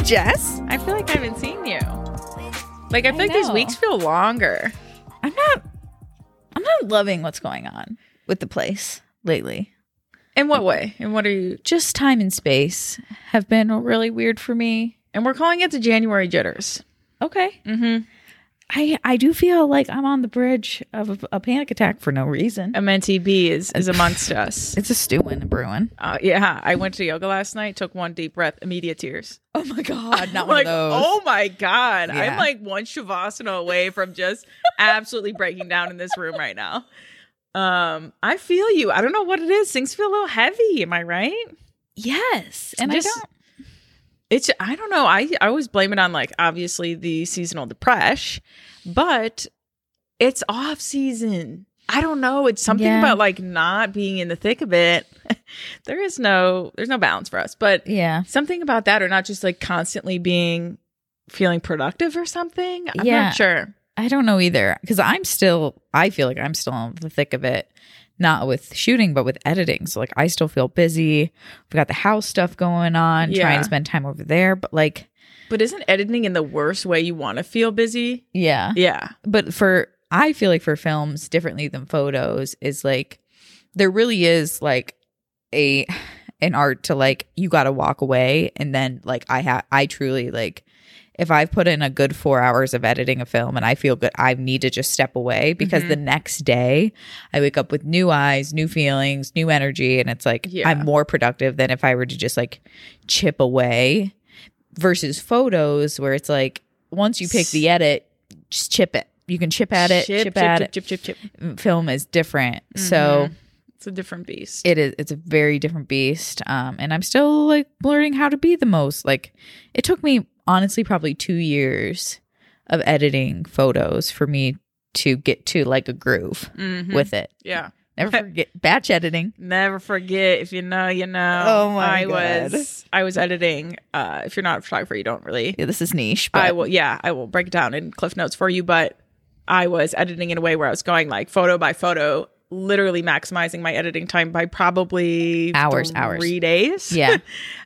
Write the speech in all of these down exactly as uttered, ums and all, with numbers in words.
Jess. I feel like I haven't seen you. Like, I feel I like these know. weeks feel longer. I'm not. I'm not loving what's going on with the place lately. In what way? And what are you? Just time and space have been really weird for me. And we're calling it the January jitters. Okay. Mm-hmm. I I do feel like I'm on the bridge of a, a panic attack for no reason. A mentee B is, is amongst us. It's a stewing and brewing. Uh, yeah, I went to yoga last night, took one deep breath, immediate tears. Oh my God, not I'm one like, of those. oh my God. Yeah. I'm like one Shavasana away from just absolutely breaking down in this room right now. Um, I feel you. I don't know what it is. Things feel a little heavy. Am I right? Yes. And Just- I don't. It's, I don't know. I, I always blame it on like obviously the seasonal depression, but it's off season. I don't know. It's something Yeah. about like not being in the thick of it. there is no, there's no balance for us, but Yeah. something about that, or not just like constantly being feeling productive or something. I'm Yeah. not sure. I don't know either. Because I'm still, I feel like I'm still in the thick of it. Not with shooting, but with editing. So like I still feel busy. We've got the house stuff going on, Yeah. trying to spend time over there. But like, But isn't editing in the worst way you want to feel busy? yeah. Yeah. But for, I feel like for films, differently than photos, is like, there really is like a, an art to like, you got to walk away. And then like, I have, I truly like, if I've put in a good four hours of editing a film and I feel good, I need to just step away because Mhm. the next day I wake up with new eyes, new feelings, new energy. And it's like, Yeah. I'm more productive than if I were to just like chip away versus photos where it's like, once you pick the edit, just chip it. You can chip at it, chip, chip, at chip, it. chip, chip, chip, chip. Film is different. So It's a different beast. it is, it's a very different beast. Um, and I'm still like learning how to be the most. Like it took me honestly probably two years of editing photos for me to get to like a groove Mhm. with it. Yeah. Never forget batch editing. Never forget, if you know, you know. Oh my I God. was I was editing. Uh, if you're not a photographer, you don't really. Yeah, this is niche, but I will. Yeah, I will break it down in Cliff Notes for you. But I was editing in a way where I was going like photo by photo, literally maximizing my editing time by probably Hours, three hours. days. yeah.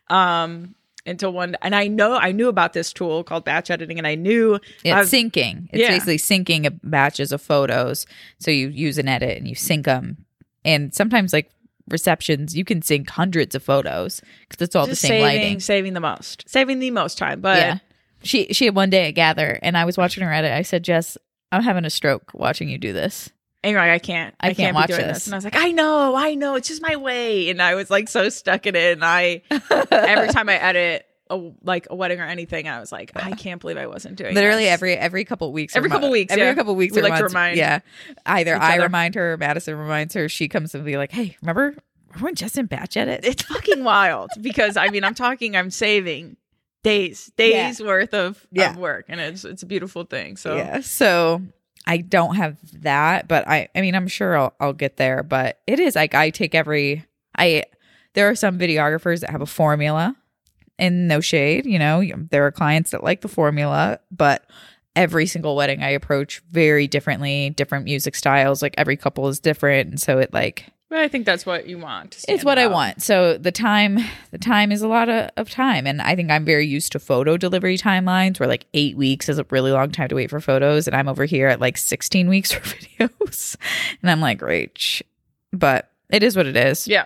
um. Until one, and I know I knew about this tool called batch editing, and I knew It's I was- syncing. It's yeah. basically syncing a batches of photos. So you use an edit and you sync them. And sometimes like receptions, you can sync hundreds of photos because it's all just the same saving, lighting. saving the most, saving the most time. But yeah. She she had one day at Gather and I was watching her edit. I said, Jess, I'm having a stroke watching you do this. And you're like, I can't, I I, can't can't, watch be doing this. this. And I was like, I know, I know, it's just my way. And I was like so stuck in it. And I, every time I edit a, like a wedding or anything, I was like, I can't believe I wasn't doing Literally this. every every couple weeks. or Every mo- couple weeks, Every yeah. couple weeks. We or like to months. remind Yeah. Either each I other. remind her or Madison reminds her. She comes and be like, hey, remember, remember when Justin batch edit? It's fucking wild because I mean, I'm talking, I'm saving days, days worth of, Yeah. of work. And it's, it's a beautiful thing. So Yeah. So I don't have that, but I I mean I'm sure I'll I'll get there. But it is like I take every I there are some videographers that have a formula, and no shade, you know, there are clients that like the formula, but every single wedding I approach very differently, different music styles, like every couple is different. And so it like but I think that's what you want. to it's stand what I out. want. So the time, the time is a lot of, of time. And I think I'm very used to photo delivery timelines where like eight weeks is a really long time to wait for photos. And I'm over here at like sixteen weeks for videos. And I'm like, great. sh- But it is what it is. Yeah.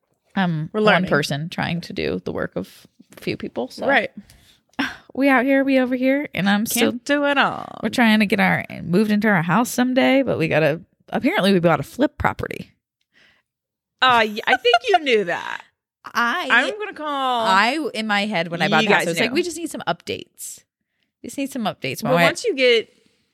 I'm We're one learning. person trying to do the work of a few people. So Right. we out here, we over here. And I'm still, Can't do it all. we're trying to get our, moved into our house someday. But we got to, apparently we bought a flip property. Uh, y- I think you knew that. I I'm going to call. I in my head when I bought You the house, guys I was like, knew. we just need some updates. Just need some updates. My But wife- once you get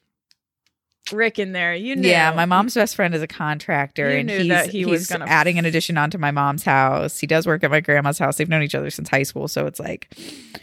Rick in there, you knew. yeah, my mom's best friend is a contractor, You and knew he's, that he was he's gonna- adding an addition onto my mom's house. He does work at my grandma's house. They've known each other since high school, so it's like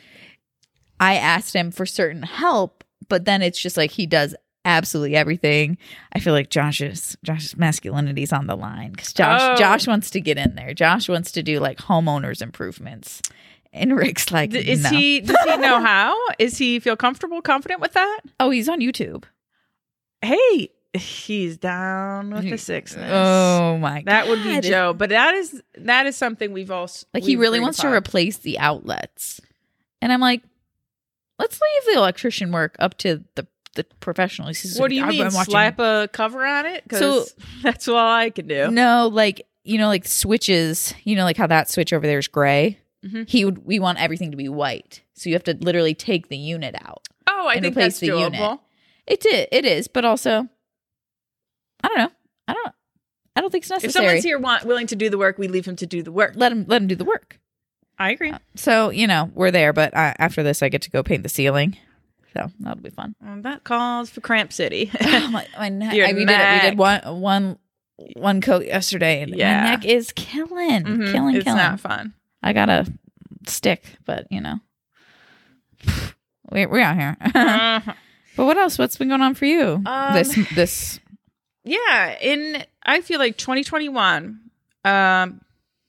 I asked him for certain help, but then it's just like he does absolutely everything. I feel like Josh's Josh's masculinity's on the line because Josh Oh. Josh wants to get in there. Josh wants to do like homeowners improvements, and Rick's like, D- Is no. he? Does he know how? Is he feel comfortable, confident with that? Oh, he's on YouTube. Hey, he's down with the sickness. Oh my god, that would be Joe. But that is that is something we've all Like he we've really agreed wants to upon. replace the outlets, and I'm like, let's leave the electrician work up to the the professionals. What do you I've mean? been watching- Slap a cover on it? So- Because that's all I can do. No, like, you know, like switches, you know, like how that switch over there is gray. Mm-hmm. He would, we want everything to be white. So you have to literally take the unit out. Oh, I and think replace that's the doable. unit. It did, it is, but also, I don't know. I don't, I don't think it's If necessary. someone's here want, willing to do the work, we leave him to do the work. let him, let him do the work. I agree. So, you know, we're there, but uh, after this, I get to go paint the ceiling. So that'll be fun. Well, that calls for Cramp City. Oh, my, my neck. Your I, we neck. did we did one one one coat yesterday, and Yeah. my neck is killing, Mhm. killing, It's killing. not fun. I got a stick, but you know, we we're out here. Uh, But what else? What's been going on for you? Um, this this yeah, in I feel like twenty twenty-one. Um,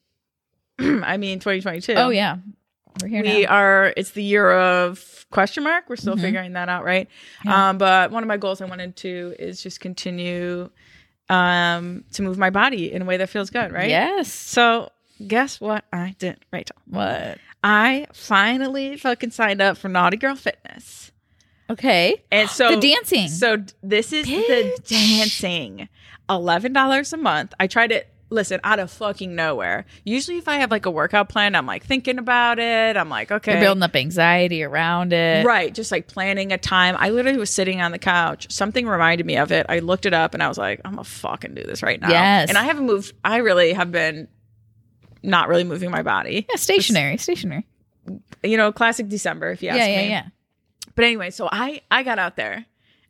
I mean twenty twenty-two. oh yeah, we're here we now. are. It's the year of question mark. We're still Mhm. figuring that out, right? Yeah. Um, but one of my goals I wanted to is just continue um to move my body in a way that feels good, right? Yes. So guess what I did, Rachel? What? I finally fucking signed up for Naughty Girl Fitness. Okay. And so the dancing. So d- this is the Bitch. dancing. eleven dollars a month. I tried it, listen, out of fucking nowhere. Usually if I have like a workout plan, I'm like thinking about it. I'm like, okay. You're building up anxiety around it. Right. Just like planning a time. I literally was sitting on the couch. Something reminded me of it. I looked it up and I was like, I'm going to fucking do this right now. Yes. And I haven't moved. I really have been not really moving my body. Yeah, stationary, stationary. You know, classic December, if you ask Yeah, yeah, me. yeah. But anyway, so I I got out there,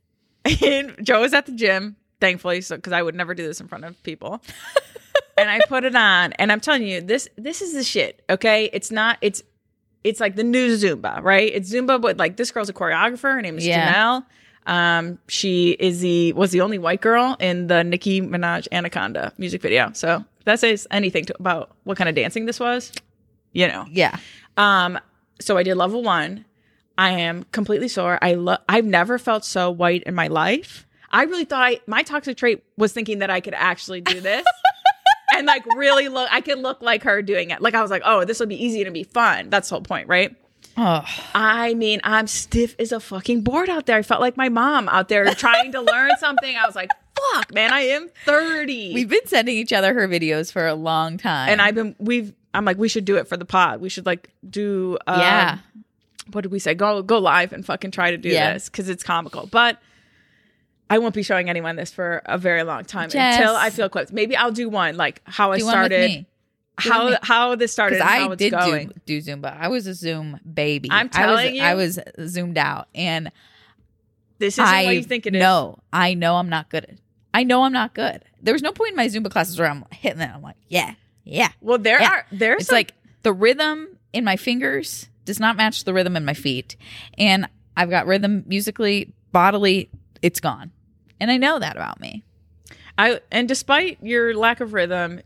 and Joe was at the gym, thankfully, so because I would never do this in front of people. And I put it on, and I'm telling you, this this is the shit. Okay, it's not. It's it's like the new Zumba, right? It's Zumba, but like this girl's a choreographer. Her name is Yeah. Janelle. Um, she is the was the only white girl in the Nicki Minaj Anaconda music video. So if that says anything to, about what kind of dancing this was, you know. Yeah. Um, so I did level one. I am completely sore. I lo- I've never felt so white in my life. I really thought I, my toxic trait was thinking that I could actually do this and like really look, I could look like her doing it. Like I was like, oh, this will be easy to be fun. That's the whole point, right? Oh, I mean, I'm stiff as a fucking board out there. I felt like my mom out there trying to learn something. I was like, fuck, man, I am thirty. we've been sending each other her videos for a long time, and I've been, we've, I'm like, we should do it for the pod. We should like do, um, yeah. what did we say? Go go live and fucking try to do Yeah. this because it's comical. But I won't be showing anyone this for a very long time Jess. until I feel equipped. Maybe I'll do one like how I Do one with started, me. Do one how with me. how this started, Because and how I it's did going. do, do Zumba. I was a Zoom baby. I'm I was, telling you. I was zoomed out, and This isn't I what you think it is. No, I know I'm not good. At, I know I'm not good. There was no point in my Zumba classes where I'm hitting that. I'm like, yeah, yeah. Well, there Yeah. are there's It's some, like the rhythm in my fingers does not match the rhythm in my feet, and I've got rhythm musically, bodily. It's gone, and I know that about me. I and despite your lack of rhythm,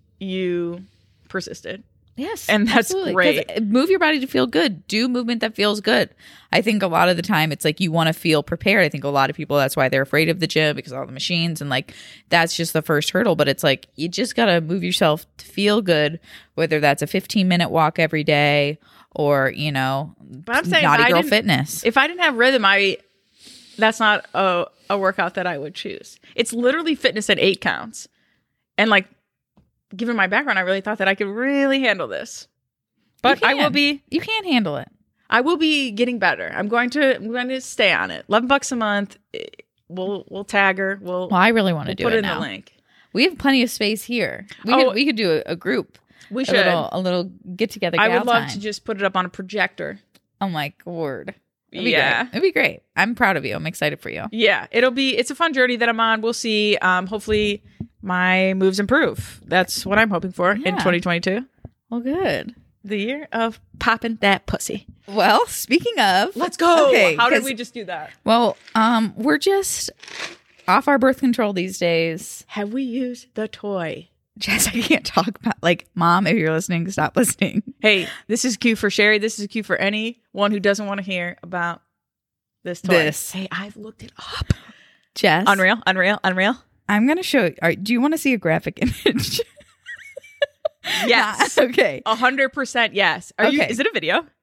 you persisted. Yes. And that's absolutely. 'Cause great. Move your body to feel good. Do movement that feels good. I think a lot of the time it's like you want to feel prepared. I think a lot of people, that's why they're afraid of the gym because of all the machines. And like, that's just the first hurdle. But it's like, you just got to move yourself to feel good, whether that's a fifteen minute walk every day or, you know, But I'm saying Naughty if I Girl didn't- Fitness. If I didn't have rhythm, I that's not a, a workout that I would choose. It's literally fitness at eight counts. And like, given my background, I really thought that I could really handle this. But You I will can. be You can't handle it. I will be getting better. I'm going to I'm going to stay on it. Eleven bucks a month. eh, We'll we'll tag her. We'll, Well, I really want to we'll do put it, it in now. the link. We have plenty of space here. We Oh. could we could do a, a group. We A should. little, a little get together. I would gal love time. to just put it up on a projector. Oh my word. It'd be Yeah. great. It'd be great. I'm proud of you. I'm excited for you. Yeah, it'll be it's a fun journey that I'm on. We'll see. Um hopefully my moves improve. That's what I'm hoping for in Yeah. twenty twenty-two. Well, good. The year of popping that pussy. Well, speaking of, Let's go. Okay, How did 'cause- we just do that? well, um, we're just off our birth control these days. Have we used the toy? Jess, I can't talk about like, Mom, if you're listening, stop listening. Hey, this is cue for Sherry. This is cue for anyone who doesn't want to hear about this toy. This. Hey, I've looked it up. Jess, Unreal, unreal, unreal. I'm gonna show. All right, do you want to see a graphic image? Yes. okay. A hundred percent yes. Are you Okay. is it a video?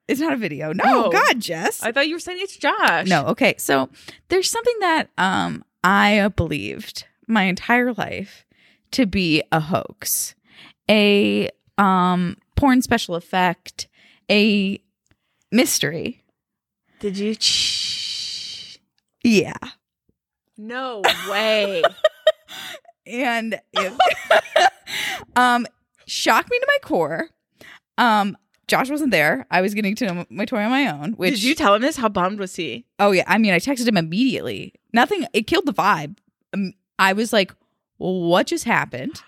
It's not a video. No, Oh. God, Jess. I thought you were saying it's Josh. No, okay. So there's something that um I believed my entire life to be a hoax, a um porn special effect, a mystery. Did you? Ch- Yeah. no way. And it um shocked me to my core. Um Josh wasn't there. I was getting to know my toy on my own. Which Did you tell him this? How bummed was he? Oh yeah, I mean, I texted him immediately. Nothing. It killed the vibe. Um, I was like, "What just happened?"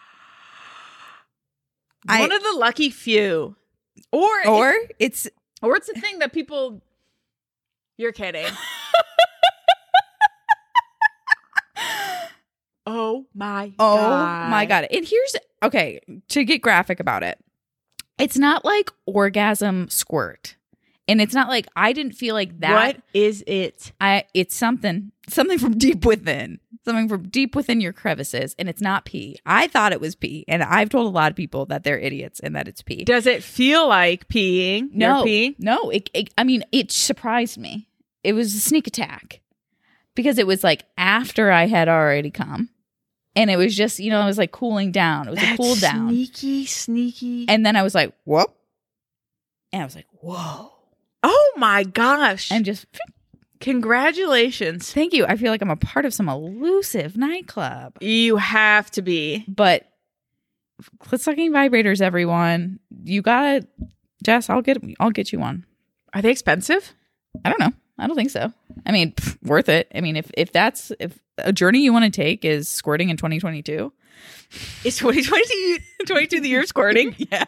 One I, of the lucky few, or or it's or it's a thing that people. You're kidding. Oh my oh god. my god. And here's okay to get graphic about it. It's not like orgasm squirt, and it's not like I didn't feel like that. What is it? I it's something something from deep within, something from deep within your crevices, and it's not pee. I thought it was pee, and I've told a lot of people that they're idiots and that it's pee. Does it feel like peeing? No, You're peeing? no. It, it, I mean, it surprised me. It was a sneak attack because it was like after I had already come, and it was just you know it was like cooling down. It was That's a cool down, Sneaky, sneaky. and then I was like, whoop, and I was like, whoa, oh my gosh! and just Congratulations. thank you. I feel like I'm a part of some elusive nightclub, You have to be. but clit sucking vibrators, everyone. You gotta, Jess. I'll get I'll get you one. Are they expensive? I don't know. I don't think so. I mean, pff, worth it. I mean, if if that's if a journey you want to take is squirting in twenty twenty-two, Is twenty twenty-two the year of squirting? yeah,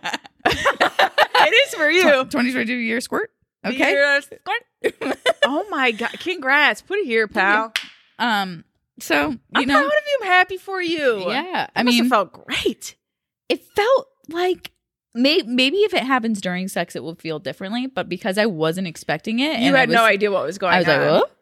It is for you. twenty twenty-two year squirt. The Okay. year of squirt. Oh my god! Congrats! Put it here, pal. Um. So you I'm know, proud of you. I'm happy for you. yeah. I I mean, mean, it felt great. it felt like may- maybe if it happens during sex, it will feel differently. But because I wasn't expecting it, You and had I was, no idea what was going I was on. like, oh.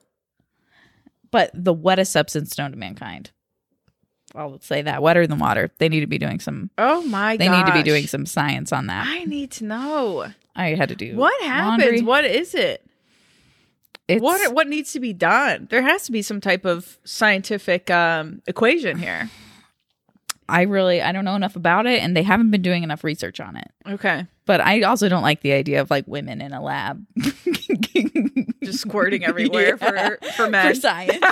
But the wettest substance known to mankind. I'll say that wetter than water. They need to be doing some. Oh my god! They need to be doing some science on that. I need to know I had to do what happens. laundry. What is it? It's, What what needs to be done? There has to be some type of scientific um, equation here. I really I don't know enough about it, and they haven't been doing enough research on it. Okay, But I also don't like the idea of like women in a lab just squirting everywhere Yeah. for for men. for science.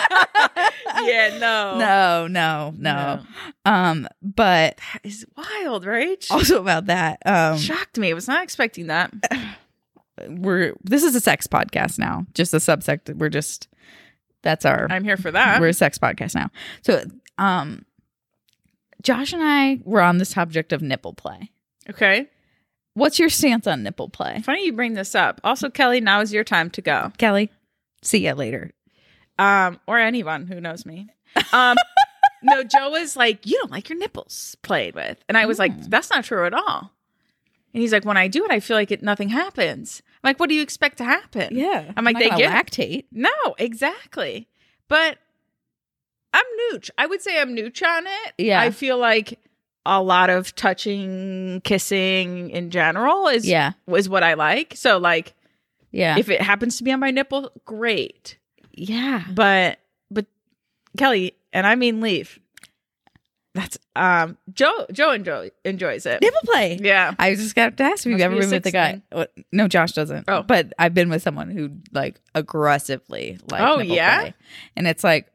Yeah, no, no, no, no. Um, but That is wild, right? also about that, um, Shocked me. I was not expecting that. we're this is a sex podcast now. Just a subsect. We're just that's our I'm here for that. we're a sex podcast now. So, um, Josh and I were on the subject of nipple play. Okay. What's your stance on nipple play, Funny you bring this up. Also, Kelly, now is your time to go. Kelly? See ya later. Um, or anyone who knows me. Um, no, Joe was like, you don't like your nipples played with. And I was like, that's not true at all. And he's like, when I do it, I feel like it nothing happens. I'm like, what do you expect to happen? Yeah, I'm like, not they gonna get lactate. No, exactly. But I'm nooch. I would say I'm nooch on it. Yeah. I feel like a lot of touching, kissing in general is Yeah, is what I like. So like yeah, if it happens to be on my nipple, great. yeah. But but Kelly, and I mean leave. That's um Joe Joe enjoy, enjoys it. Nipple play. Yeah. I just got to ask if you've Must ever be a been with a sex guy. thing. What- No, Josh doesn't. Oh. But I've been with someone who like aggressively like Oh, nipple yeah? play. And it's like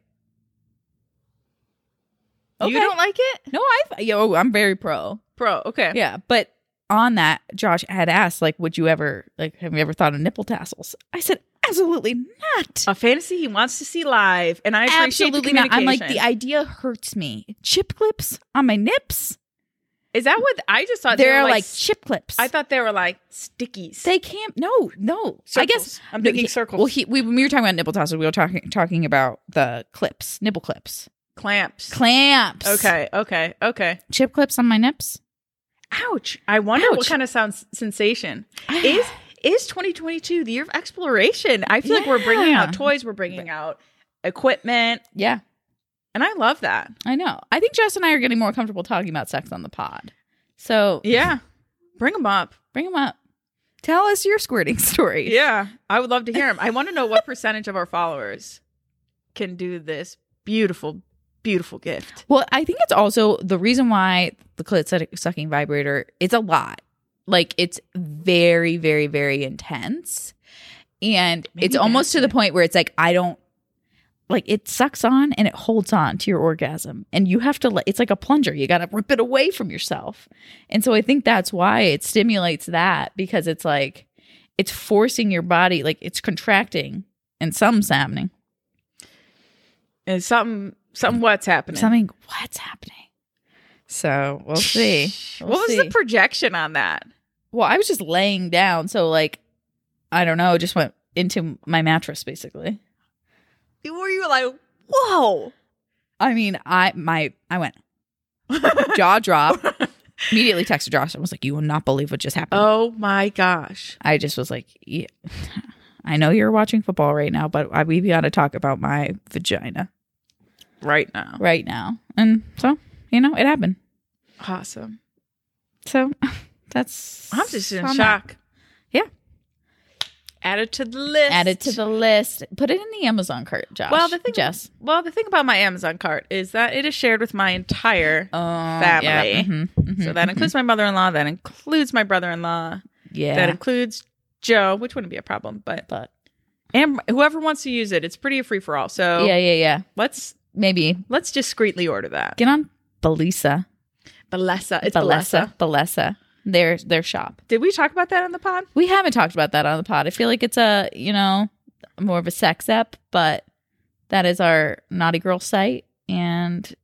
You okay. don't like it? No, I yo, I'm very pro. Pro, okay. Yeah, but on that, Josh had asked like, would you ever like have you ever thought of nipple tassels? I said absolutely not. A fantasy he wants to see live, and I appreciate Absolutely the not. I'm like communication. the idea hurts me. Chip clips on my nips. Is that what I just thought? they They're were like, like chip clips. I thought they were like stickies. They can't. No, no. I guess Circles. I'm no, thinking he- circles. Well, he, we, when we were talking about nipple tassels, we were talking talking about the clips, nipple clips, Clamps. clamps. Okay, okay, okay. Chip clips on my nips. Ouch. I wonder Ouch. what kind of sound sensation is is twenty twenty-two the year of exploration. I feel like we're bringing Yeah. out toys, we're bringing out equipment, Yeah, and I love that. I know. I think Jess and I are getting more comfortable talking about sex on the pod. So Yeah. Bring them up. bring them up. Tell us your squirting stories. Yeah, I would love to hear them. I want to know what percentage of our followers can do this beautiful, beautiful gift. Well, I think it's also the reason why the clit suck- sucking vibrator, it's a lot. Like, it's very, very, very intense. And Maybe it's almost that's to the it. point where it's like, I don't, like, it sucks on and it holds on to your orgasm. And you have to, let, it's like a plunger. You got to rip it away from yourself. And so I think that's why it stimulates that, because it's like, it's forcing your body, like, it's contracting and something's happening. And something, something what's happening? Something, what's happening? So we'll see. We'll what was see. the projection on that? Well, I was just laying down. So, like, I don't know, just went into my mattress, basically. Were you like, whoa? I mean, I my I went jaw drop. Immediately texted Josh. I was like, "You will not believe what just happened." Oh my gosh! I just was like, yeah. "I know you're watching football right now, but I, we got to talk about my vagina Right now, right now." And so, you know, it happened. awesome. So that's I'm just in on that. shock. Yeah. Add it to the list. Add it to the list. Put it in the Amazon cart, Josh. Well, the thing, Jess. well, the thing about my Amazon cart is that it is shared with my entire Oh, family. yeah. Mhm, mhm, So that mhm. includes my mother-in-law. That includes my brother-in-law. Yeah. That includes Joe, which wouldn't be a problem, but but and whoever wants to use it, it's pretty a free for all. So yeah, yeah, yeah. let's Maybe let's discreetly order that. get on Belisa. Balesa, it's Balesa. Balesa. Balesa. Their their shop. Did we talk about that on the pod? We haven't talked about that on the pod. I feel like it's a, you know, more of a sex ep, but that is our naughty girl site. And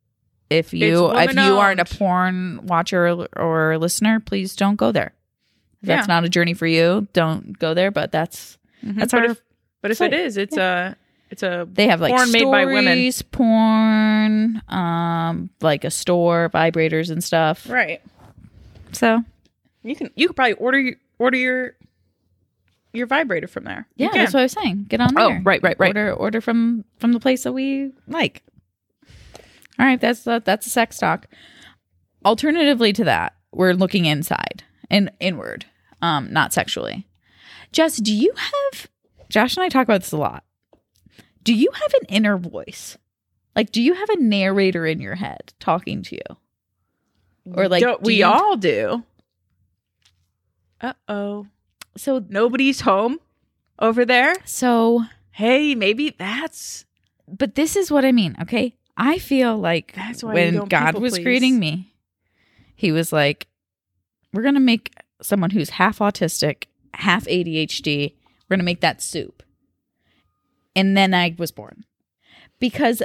if you It's if you aren't a woman-owned. porn watcher or, or listener, please don't go there. If that's Yeah. not a journey for you, don't go there. But that's that's but our if, but if site. it is, it's a it's a they have like porn stories, made by women. porn, um, like a store, vibrators and stuff. right. So You can you could probably order your, order your your vibrator from there. You yeah, can. that's what I was saying. Get on there. Oh, right, right, right. Order order from from the place that we like. All right, that's uh, that's a sex talk. Alternatively to that, we're looking inside and inward, um, not sexually. Jess, do you have? Josh and I talk about this a lot. Do you have an inner voice? Like, do you have a narrator in your head talking to you? Or like, Don't- do we you- all do. Uh oh. So Nobody's home over there. so. Hey, maybe that's But this is what I mean, okay? I feel like That's why you when don't God people was please. creating me, he was like, we're going to make someone who's half autistic, half A D H D, we're going to make that soup. And then I was born. Because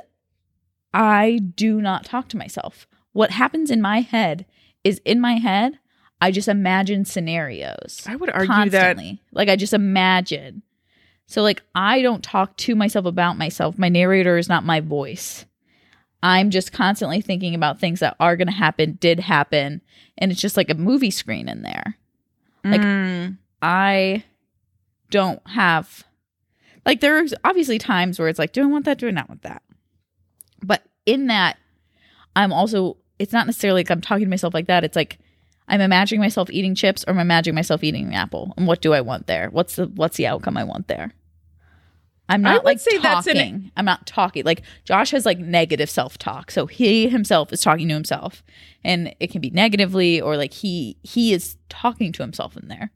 I do not talk to myself. What happens in my head is in my head, I just imagine scenarios. I would argue constantly. Like, I just imagine. So, like, I don't talk to myself about myself. My narrator is not my voice. I'm just constantly thinking about things that are going to happen, did happen. And it's just like a movie screen in there. that like, Mm. I don't have, like, there's obviously times where it's like, do I want that? Do I not want that? But in that, I'm also, it's not necessarily like I'm talking to myself like that. It's like, I'm imagining myself eating chips or I'm imagining myself eating an apple. And what do I want there? What's the, what's the outcome I want there? I'm I not would like say talking. that's an- I'm not talking. Like, Josh has like negative self-talk. So he himself is talking to himself, and it can be negatively, or like he he is talking to himself in there.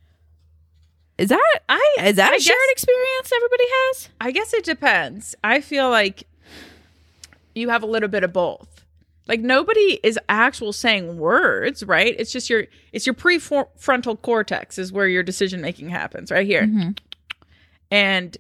Is that I is that I a shared guess- experience everybody has? I guess it depends. I feel like you have a little bit of both. Like nobody is actual saying words, right? It's just your it's your prefrontal cortex is where your decision making happens, right here. Mm-hmm. And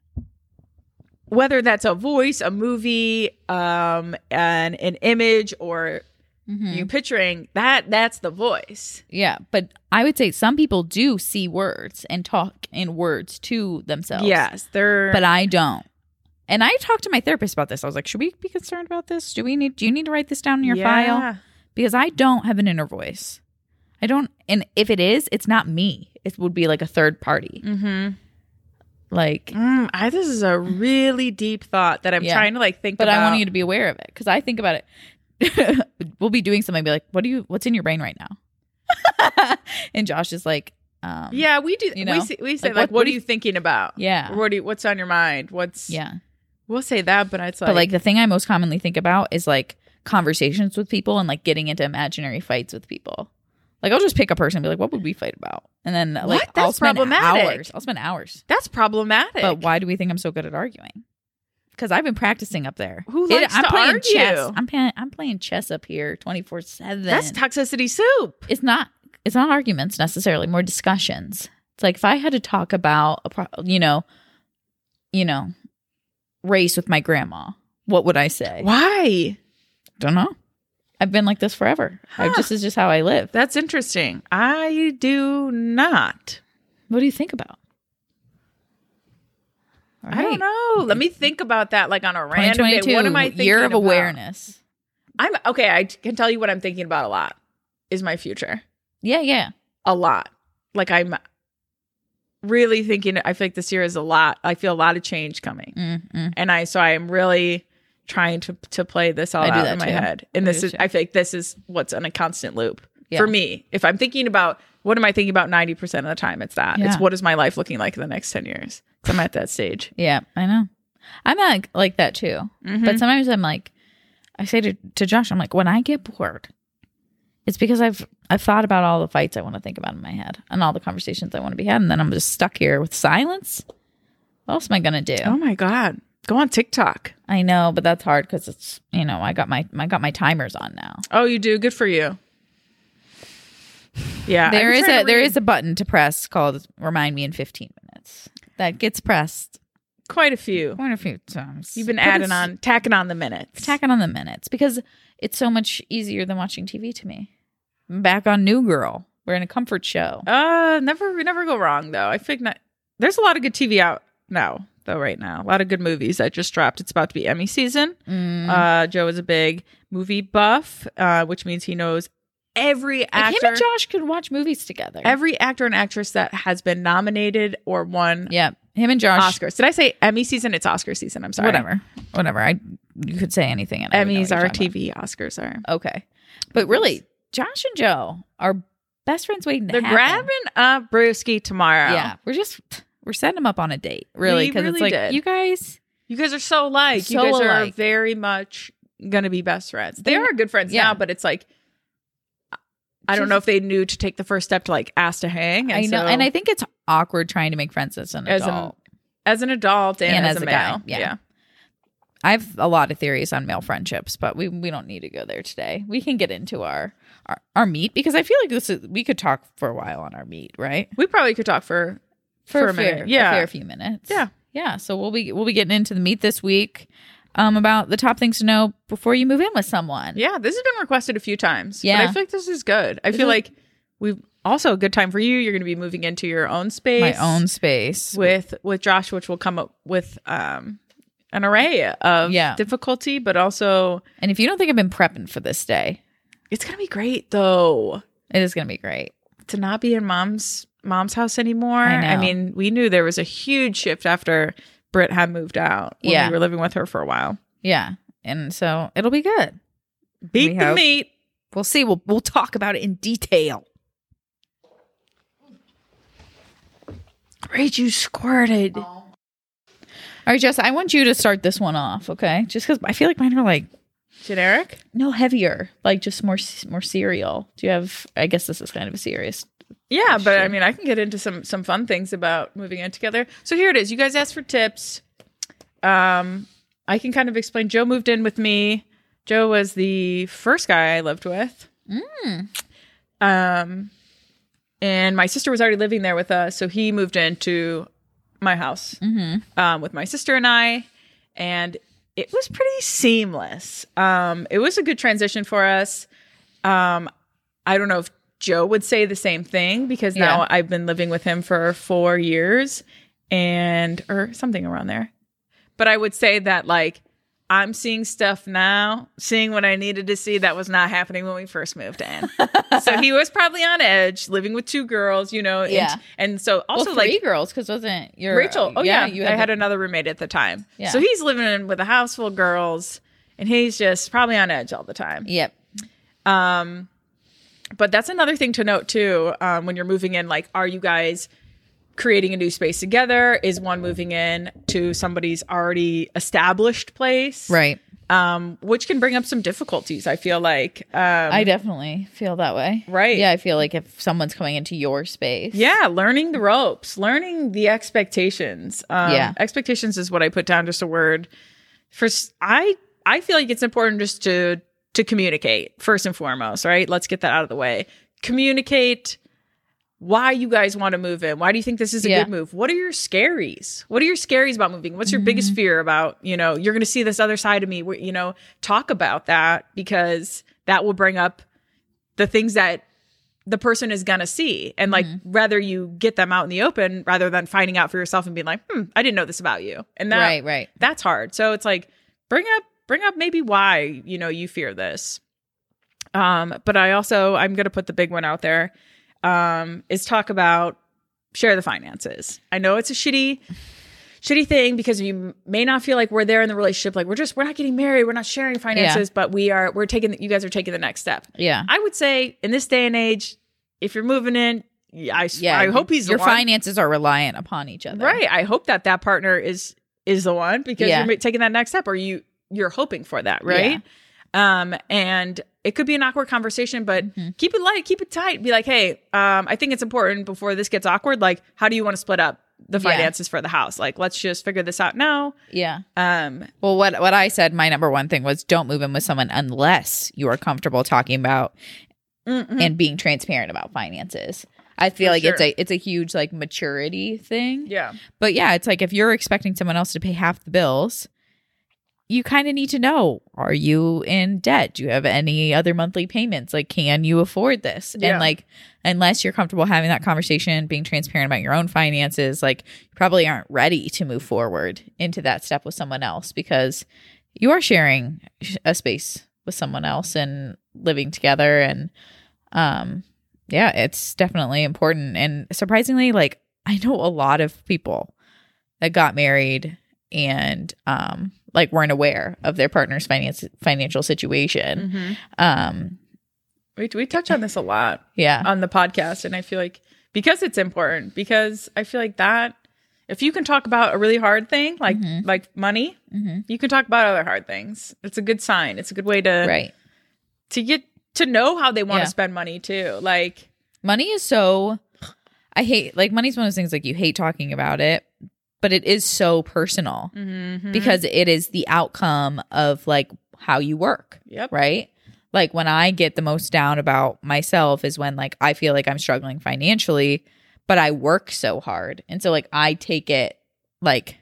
whether that's a voice, a movie, um, an an image, or Mm-hmm. you picturing that, that's the voice. Yeah, but I would say some people do see words and talk in words to themselves. Yes, they're. But I don't. And I talked to my therapist about this. I was like, should we be concerned about this? Do we need do you need to write this down in your Yeah. file? Because I don't have an inner voice. I don't, and if it is, it's not me. It would be like a third party. Mm-hmm. Like, Mm, I, this is a really deep thought that I'm Yeah. trying to like think but about. I want you to be aware of it because I think about it. We'll be doing something, be like, what do you, what's in your brain right now? And Josh is like, Um, Yeah, we do. You know? We say, we say Like, like, what- what, what are do you you- thinking about? Yeah. Or what do you, what's on your mind? What's yeah. We'll say that, but it's like, But like the thing I most commonly think about is like conversations with people and like getting into imaginary fights with people. Like I'll just pick a person and be like, what would we fight about? And then like What? I'll That's spend problematic. hours. I'll spend hours. that's problematic. But why do we think I'm so good at arguing? Because I've been practicing up there. Who It- likes I'm to playing argue? chess. I'm playing. I'm playing chess up here, twenty four seven. That's toxicity soup. It's not. It's not arguments necessarily. More discussions. It's like if I had to talk about a, pro- you know, you know, race with my grandma, what would I say? Why? Don't know. I've been like this forever. I, Huh. this is just how I live. That's interesting. I do not. What do you think about? All I don't know. Let me think about that like on a random day. What am I thinking Year of about? awareness. I'm okay. I can tell you what I'm thinking about a lot is my future. Yeah, yeah. A lot. Like I'm really thinking, I feel like this year is a lot. I feel a lot of change coming. Mm-mm. And I, so I am really trying to to play this all I do out that in my too. head. And I this do is, too. I feel like this is what's on a constant loop Yeah. for me. If I'm thinking about, what am I thinking about ninety percent of the time? It's that. It's Yeah. what is my life looking like in the next ten years? 'Cause I'm at that stage. Yeah, I know. I'm like, like that too. Mm-hmm. But sometimes I'm like, I say to, to Josh, I'm like, when I get bored, it's because I've I've thought about all the fights I want to think about in my head and all the conversations I want to be had, and then I'm just stuck here with silence. What else am I gonna do? Oh my God. Go on TikTok. I know, but that's hard because it's you know I got my I got my timers on now. Oh, you do? Good for you. Yeah. There I'm is trying a to there read is a button to press called "Remind Me in fifteen minutes" that gets pressed quite a few. quite a few times. You've been But adding it's- on, tacking on the minutes. tacking on the minutes because it's so much easier than watching T V to me. I'm back on New Girl. We're in a comfort show. Uh, never, never go wrong though. I think not. There's a lot of good T V out now, though. Right now, a lot of good movies that just dropped. It's about to be Emmy season. Mm. Uh, Joe is a big movie buff, uh, which means he knows every Like actor, him and Josh could watch movies together. every actor and actress that has been nominated or won yeah, him and Josh. Oscars. Did I say Emmy season? It's Oscar season. I'm sorry. Whatever, whatever. I you could say anything. And I would know Emmys what you're are talking T V. Oscars are. about. Okay, but really, Josh and Joe are best friends waiting to They're happen. grabbing a brewski tomorrow. Yeah, we're just we're setting them up on a date, really, We because really it's like did. you guys. You guys are so alike. So you guys are alike. very much gonna be best friends. They They're- are good friends yeah. now, but it's like I don't Just- know if they knew to take the first step to like ask to hang. I know, so- and I think it's awkward trying to make friends as an as an adult. as an adult and, And as, as a a guy, male. yeah. yeah. I have a lot of theories on male friendships, but we we don't need to go there today. We can get into our our, our meet because I feel like this is we could talk for a while on our meet, right? We probably could talk for For, for a a fair, minute. Yeah. a fair few minutes. Yeah. yeah. So we'll be we'll be getting into the meet this week, um, about the top things to know before you move in with someone. Yeah, this has been requested a few times. Yeah. But I feel like this is good. I This feel is- like we've also a good time for you. You're gonna be moving into your own space. my own space. with with Josh, which will come up with um an array of Yeah. difficulty, but also And if you don't think I've been prepping for this day, it's gonna be great though it is going to be great. to not be in mom's mom's house anymore. I know. I mean, we knew there was a huge shift after Britt had moved out. When Yeah. we were living with her for a while. Yeah, and so it'll be good. Beat We the hope. meat. We'll see. We'll we'll talk about it in detail. Great, you squirted. All right, Jess, I want you to start this one off, okay? Just because I feel like mine are like Generic. no heavier, like just more more serial. Do you have? I guess this is kind of a serious. Yeah, but I Sure. mean, I can get into some some fun things about moving in together. So here it is. You guys asked for tips. Um, I can kind of explain. Joe moved in with me. Joe was the first guy I lived with. Mm. Um, and my sister was already living there with us, so he moved into my house Mm-hmm. um, with my sister and I, and it was pretty seamless. Um, it was a good transition for us. Um, I don't know if Joe would say the same thing because now Yeah. I've been living with him for four years and or something around there. But I would say that like I'm seeing stuff now, seeing what I needed to see that was not happening when we first moved in. So he was probably on edge, living with two girls, you know. and- Yeah. And, so also well, like three girls, because wasn't your Rachel. Oh yeah, you I had, had the- another roommate at the time. Yeah. So he's living in with a house full of girls, and he's just probably on edge all the time. Yep. Um, But that's another thing to note too, um, when you're moving in, like, are you guys creating a new space together? Is one moving in to somebody's already established place? Right. Um, which can bring up some difficulties, I feel like. Um, I definitely feel that way. Right. Yeah, I feel like if someone's coming into your space. Yeah, learning the ropes, learning the expectations. Um, Yeah. Expectations is what I put down, just a word. First, I I feel like it's important just to to communicate first and foremost, right? Let's get that out of the way. Communicate why you guys want to move in. Why do you think this is a Yeah. good move? What are your scaries? What are your scaries about moving? What's your Mm-hmm. biggest fear about, you know, you're going to see this other side of me? Wh- You know, talk about that, because that will bring up the things that the person is going to see. And like, Mm-hmm. rather you get them out in the open rather than finding out for yourself and being like, hmm, I didn't know this about you. And that, Right, right. that's hard. So it's like, bring up, bring up maybe why, you know, you fear this. Um, but I also, I'm going to put the big one out there, um, is talk about share the finances. I know it's a shitty, shitty thing, because you may not feel like we're there in the relationship. Like we're just, we're not getting married. We're not sharing finances, Yeah. but we are, we're taking, you guys are taking the next step. Yeah. I would say in this day and age, if you're moving in, yeah, I, Yeah. I hope he's your the one. finances are reliant upon each other. Right. I hope that that partner is, is the one, because Yeah. you're ma- taking that next step, or you, you're hoping for that. Right. Um, and it could be an awkward conversation, but Mm-hmm. keep it light, keep it tight. Be like, hey, um, I think it's important before this gets awkward. Like, how do you want to split up the Yeah. finances for the house? Like, let's just figure this out now. Yeah. Um, Well, what what I said, my number one thing was don't move in with someone unless you are comfortable talking about mm-mm. and being transparent about finances. I feel For like it's sure. a it's a huge like maturity thing. yeah. But yeah, it's like if you're expecting someone else to pay half the bills, you kind of need to know, are you in debt? Do you have any other monthly payments? Like, can you afford this? Yeah. And like, unless you're comfortable having that conversation, being transparent about your own finances, like you probably aren't ready to move forward into that step with someone else, because you are sharing a space with someone else and living together. And um, yeah, it's definitely important. And surprisingly, like I know a lot of people that got married and um like weren't aware of their partner's finance financial situation. Mm-hmm. Um We, we touch on this a lot yeah. on the podcast. And I feel like, because it's important, because I feel like that if you can talk about a really hard thing, like, Mhm. like money, Mhm. you can talk about other hard things. It's a good sign. It's a good way to, Right. to get to know how they want Yeah. to spend money too. Like, Money is so I hate like money's one of those things like you hate talking about it, but it is so personal mhm. because it is the outcome of like how you work. Yep. Right? Like when I get the most down about myself is when like I feel like I'm struggling financially, but I work so hard. And so like I take it like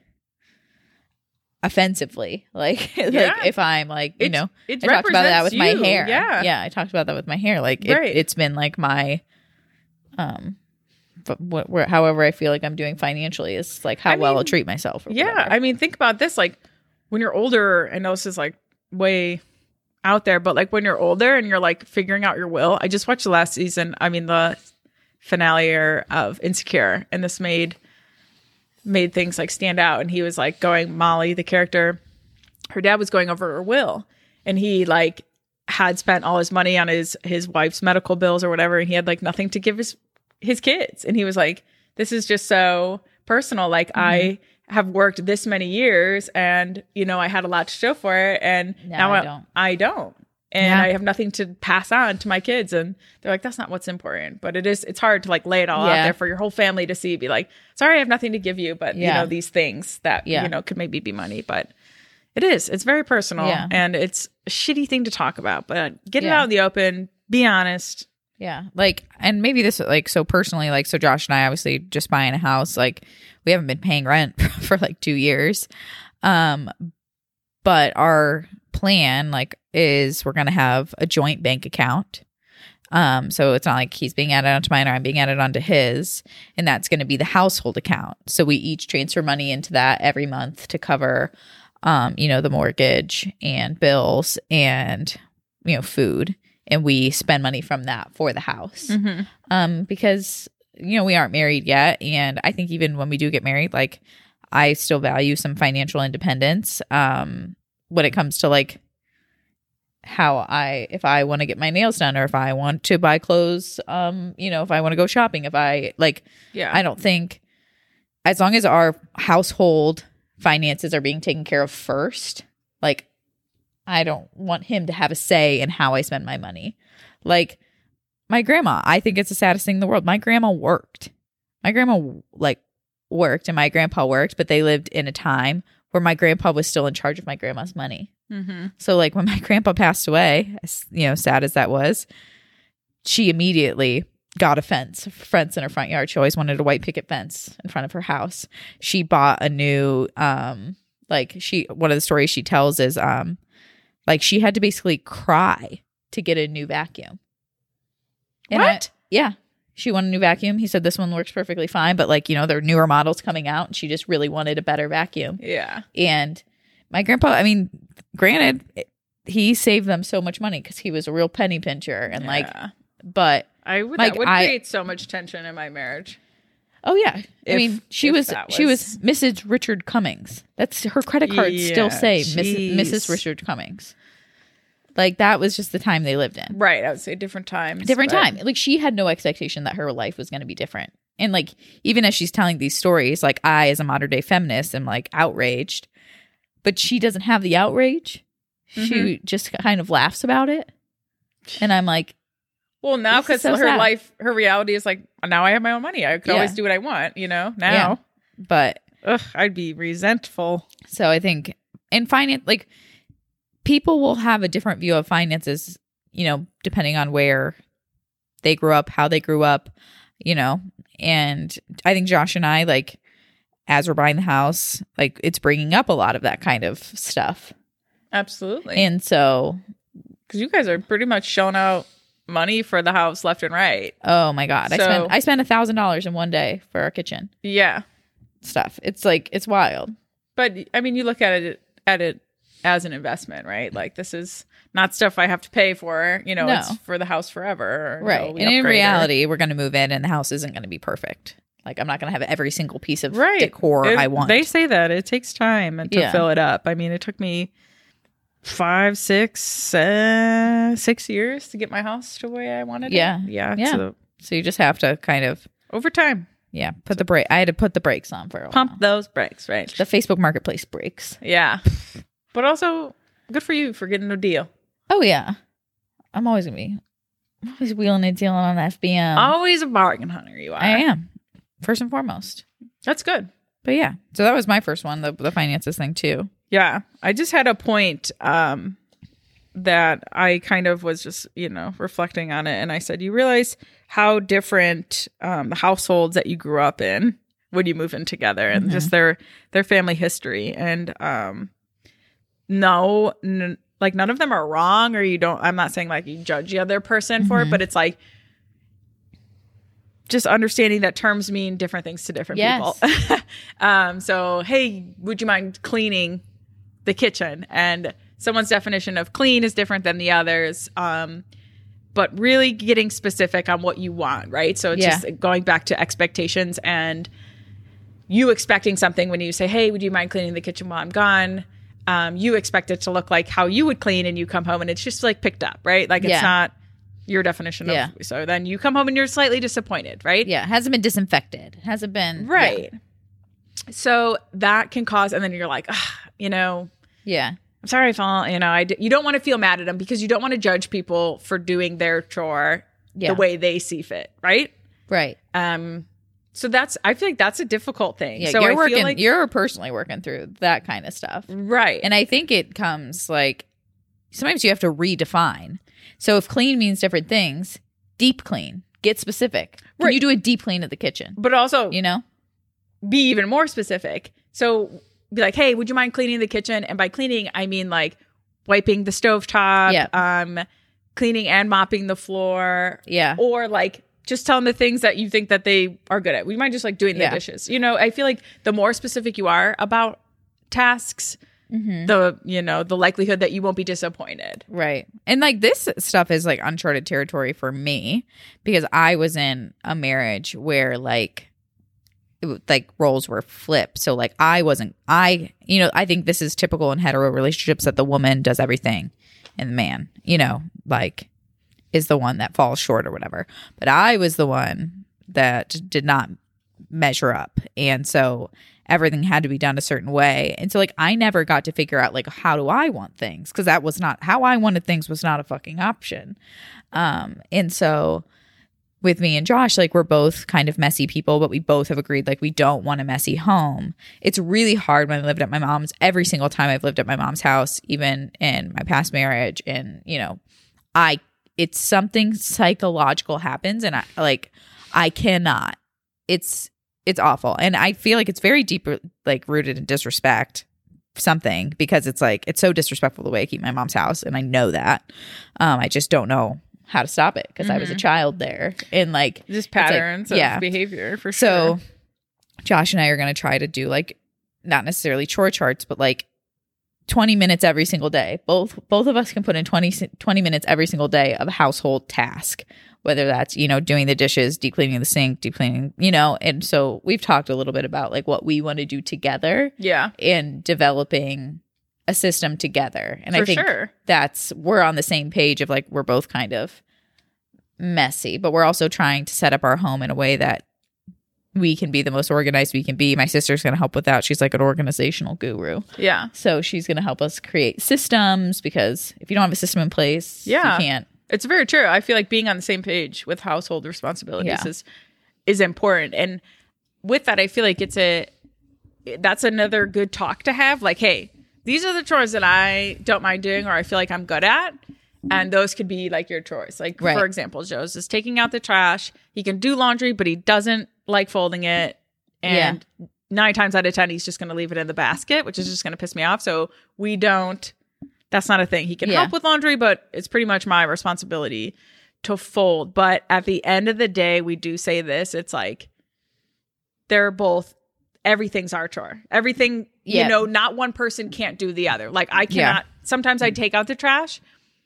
offensively. Like Yeah. like if I'm like, you It's- know, it I talked about that with represents my you. hair. Yeah. Yeah, I talked about that with my hair. Like it, Right. it's been like my um but what where however I feel like I'm doing financially is like how I well mean, I'll treat myself. Or Yeah. whatever. I mean, think about this. Like, when you're older, I know this is like way out there, but like when you're older and you're like figuring out your will. I just watched the last season. I mean, the finale of Insecure, and this made made things like stand out. And he was like going, Molly, the character, her dad was going over her will, and he like had spent all his money on his his wife's medical bills or whatever, and he had like nothing to give his his kids. And he was like, this is just so personal. Like, Mm-hmm. I have worked this many years, and you know, I had a lot to show for it, and Now now I I don't. I don't. And Yeah. I have nothing to pass on to my kids. And they're like, that's not what's important. But it is, it's hard to like lay it all out Yeah. there for your whole family to see, be like, sorry, I have nothing to give you, but you Yeah. know, these things that, Yeah. you know, could maybe be money, but it is, it's very personal, Yeah. and it's a shitty thing to talk about, but get it Yeah. out in the open, be honest. Yeah. Like, and maybe this, like, so personally, like, so Josh and I obviously just buying a house, like, we haven't been paying rent for like two years. Um, but our plan, like, is we're going to have a joint bank account. Um, so it's not like he's being added onto mine or I'm being added onto his, and that's going to be the household account. So we each transfer money into that every month to cover, um, you know, the mortgage and bills and, you know, food. And we spend money from that for the house. Mm-hmm. Um, because, you know, we aren't married yet. And I think even when we do get married, like, I still value some financial independence. Um, when it comes to like how I, if I want to get my nails done or if I want to buy clothes, um, you know, if I want to go shopping, if I like, Yeah. I don't think as long as our household finances are being taken care of first, like I don't want him to have a say in how I spend my money. Like my grandma, I think it's the saddest thing in the world. My grandma worked. My grandma like worked and my grandpa worked, but they lived in a time where my grandpa was still in charge of my grandma's money. Mm-hmm. So like when my grandpa passed away, as, you know, sad as that was, she immediately got a fence, a fence in her front yard. She always wanted a white picket fence in front of her house. She bought a new, um, like she, one of the stories she tells is, um, like she had to basically cry to get a new vacuum. And What? I, yeah. She wanted a new vacuum. He said this one works perfectly fine, but like, you know, there are newer models coming out and she just really wanted a better vacuum. Yeah. And my grandpa, I mean, granted, he saved them so much money because he was a real penny pincher and like, Yeah. but I would, like, that would I- create so much tension in my marriage. oh yeah, I If- mean, she if was, that she was- was Missus Richard Cummings. That's her credit cards still Yeah, say Missus jeez. Missus Richard Cummings. Like that was just the time they lived in. Right. I would say different times. Different but- time. Like she had no expectation that her life was going to be different. And like even as she's telling these stories, like I as a modern day feminist am like outraged, but she doesn't have the outrage. She Mm-hmm. just kind of laughs about it. And I'm like, Well, now This is because so her sad. life, her reality is like, now I have my own money. I can Yeah. always do what I want, you know, yeah. now. But Ugh, I'd be resentful. so I think in finance, like people will have a different view of finances, you know, depending on where they grew up, how they grew up, you know. And I think Josh and I, like, as we're buying the house, like it's bringing up a lot of that kind of stuff. Absolutely. And so, Because you guys are pretty much shelling out money for the house left and right. oh my God, I So- spent I spent a thousand dollars in one day for our kitchen Yeah. stuff. It's like it's wild. But I mean, you look at it at it as an investment, right? Like this is not stuff I have to pay for. You know, No. it's for the house forever. Right. until we And in upgrade her. reality, we're going to move in and the house isn't going to be perfect. Like, I'm not going to have every single piece of right? decor It- I want. They say that it takes time to Yeah. fill it up. I mean, it took me five, six, uh, six years to get my house to the way I wanted Yeah. it. Yeah. Yeah. So so you just have to kind of, over time, yeah, put the brake. I had to put the brakes on for a while. pump those brakes, right? The Facebook Marketplace brakes. Yeah. But also, good for you for getting a deal. Oh, yeah. I'm always going to be, I'm always wheeling and dealing on F B M. Always a bargain hunter, you are. I am, first and foremost. That's good. But yeah, so that was my first one, the, the finances thing too. Yeah. I just had a point um, that I kind of was just, you know, reflecting on it. And I said, you realize how different um, the households that you grew up in when you move in together and Mhm. just their their family history. And um, no, n- like none of them are wrong, or you don't, I'm not saying like you judge the other person for it, Mhm. but it's like, just understanding that terms mean different things to different Yes. people. um, so, hey, would you mind cleaning the kitchen? And someone's definition of clean is different than the others. Um, but really getting specific on what you want, right? So it's Yeah. just going back to expectations and you expecting something when you say, hey, would you mind cleaning the kitchen while I'm gone? Um, you expect it to look like how you would clean and you come home and it's just like picked up, right? Like it's Yeah. not your definition of, Yeah. so then you come home and you're slightly disappointed, right? Yeah, it hasn't been disinfected. It hasn't been. Right. So that can cause, and then you're like, ah, you know, Yeah. I'm sorry if I, you know, I, d- you don't want to feel mad at them because you don't want to judge people for doing their chore Yeah. the way they see fit, right? Right. Um, so that's, I feel like that's a difficult thing. Yeah, so you're I working. feel like, You're personally working through that kind of stuff, right. and I think it comes like sometimes you have to redefine. So if clean means different things, deep clean, get specific. Can Right. you do a deep clean of the kitchen? but also You know? be even more specific. So be like, hey, would you mind cleaning the kitchen? And by cleaning, I mean like wiping the stovetop, Yeah. um, cleaning and mopping the floor, Yeah. or like just tell them the things that you think that they are good at. We might just like doing the Yeah. dishes. You know, I feel like the more specific you are about tasks, Mm-hmm. the, you know, the likelihood that you won't be disappointed. Right. And like this stuff is like uncharted territory for me because I was in a marriage where like it, w- like roles were flipped. So like I wasn't, I, you know, I think this is typical in hetero relationships that the woman does everything and the man, you know, like is the one that falls short or whatever. But I was the one that did not measure up. And so everything had to be done a certain way. And so like I never got to figure out like how do I want things, because that was not how I wanted things, was not a fucking option. Um and so with me and Josh, like we're both kind of messy people, but we both have agreed like we don't want a messy home. It's really hard when I lived at my mom's. Every single time I've lived at my mom's house, even in my past marriage, and you know, I it's something psychological happens, and I like I cannot. It's It's awful. And I feel like it's very deep, like rooted in disrespect, something, because it's like, it's so disrespectful the way I keep my mom's house. And I know that. Um, I just don't know how to stop it because mm-hmm. I was a child there. And like, just patterns like, of yeah. behavior for so, sure. So Josh and I are going to try to do like, not necessarily chore charts, but like twenty minutes every single day. Both, both of us can put in twenty, twenty minutes every single day of a household task. Whether that's, you know, doing the dishes, deep cleaning the sink, deep cleaning, you know. And so we've talked a little bit about like what we want to do together. Yeah. And developing a system together. And For I think sure. that's, we're on the same page of like, we're both kind of messy, but we're also trying to set up our home in a way that we can be the most organized we can be. My sister's going to help with that. She's like an organizational guru. Yeah. So she's going to help us create systems, because if you don't have a system in place, yeah. you can't. It's very true. I feel like being on the same page with household responsibilities Yeah. is is important. And with that, I feel like it's a that's another good talk to have. Like, hey, these are the chores that I don't mind doing or I feel like I'm good at. And those could be like your chores. Like, Right. for example, Joe's is taking out the trash. He can do laundry, but he doesn't like folding it. And yeah. nine times out of ten, he's just going to leave it in the basket, which is just going to piss me off. So we don't, that's not a thing. He can Yeah. help with laundry, but it's pretty much my responsibility to fold. But at the end of the day, we do say this. It's like, they're both, everything's our chore. Everything, Yeah. you know, not one person can't do the other. Like I Yeah. cannot, sometimes I take out the trash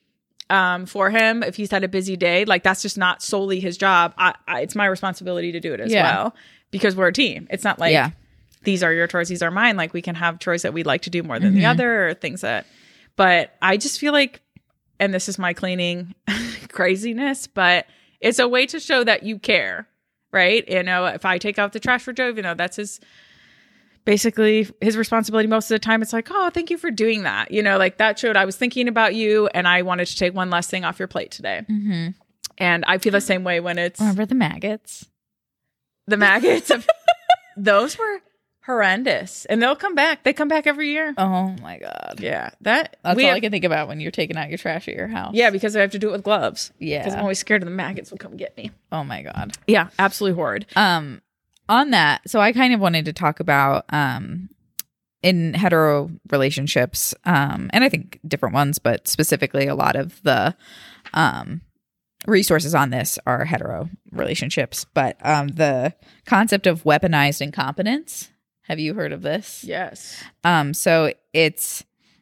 um, for him if he's had a busy day. Like that's just not solely his job. I, I, it's my responsibility to do it as Yeah. well, because we're a team. It's not like Yeah. these are your chores, these are mine. Like we can have chores that we like to do more than Mm-hmm. the other, or things that, but I just feel like, and this is my cleaning craziness, but it's a way to show that you care, right? You know, if I take out the trash for Joe, you know, that's his, basically his responsibility most of the time. It's like, oh, thank you for doing that. You know, like that showed I was thinking about you and I wanted to take one less thing off your plate today. Mm-hmm. And I feel the same way when it's Remember the maggots? the maggots. Of, those were horrendous. And they'll come back. They come back every year. Oh my God. Yeah. That That's we all have, I can think about when you're taking out your trash at your house. yeah, because I have to do it with gloves. Yeah. Because I'm always scared of the maggots will come get me. Oh my God. Yeah, absolutely horrid. Um, on that, so I kind of wanted to talk about um, in hetero relationships, um, and I think different ones, but specifically a lot of the um, resources on this are hetero relationships. But um, the concept of weaponized incompetence. Have you heard of this? Yes. Um, so it's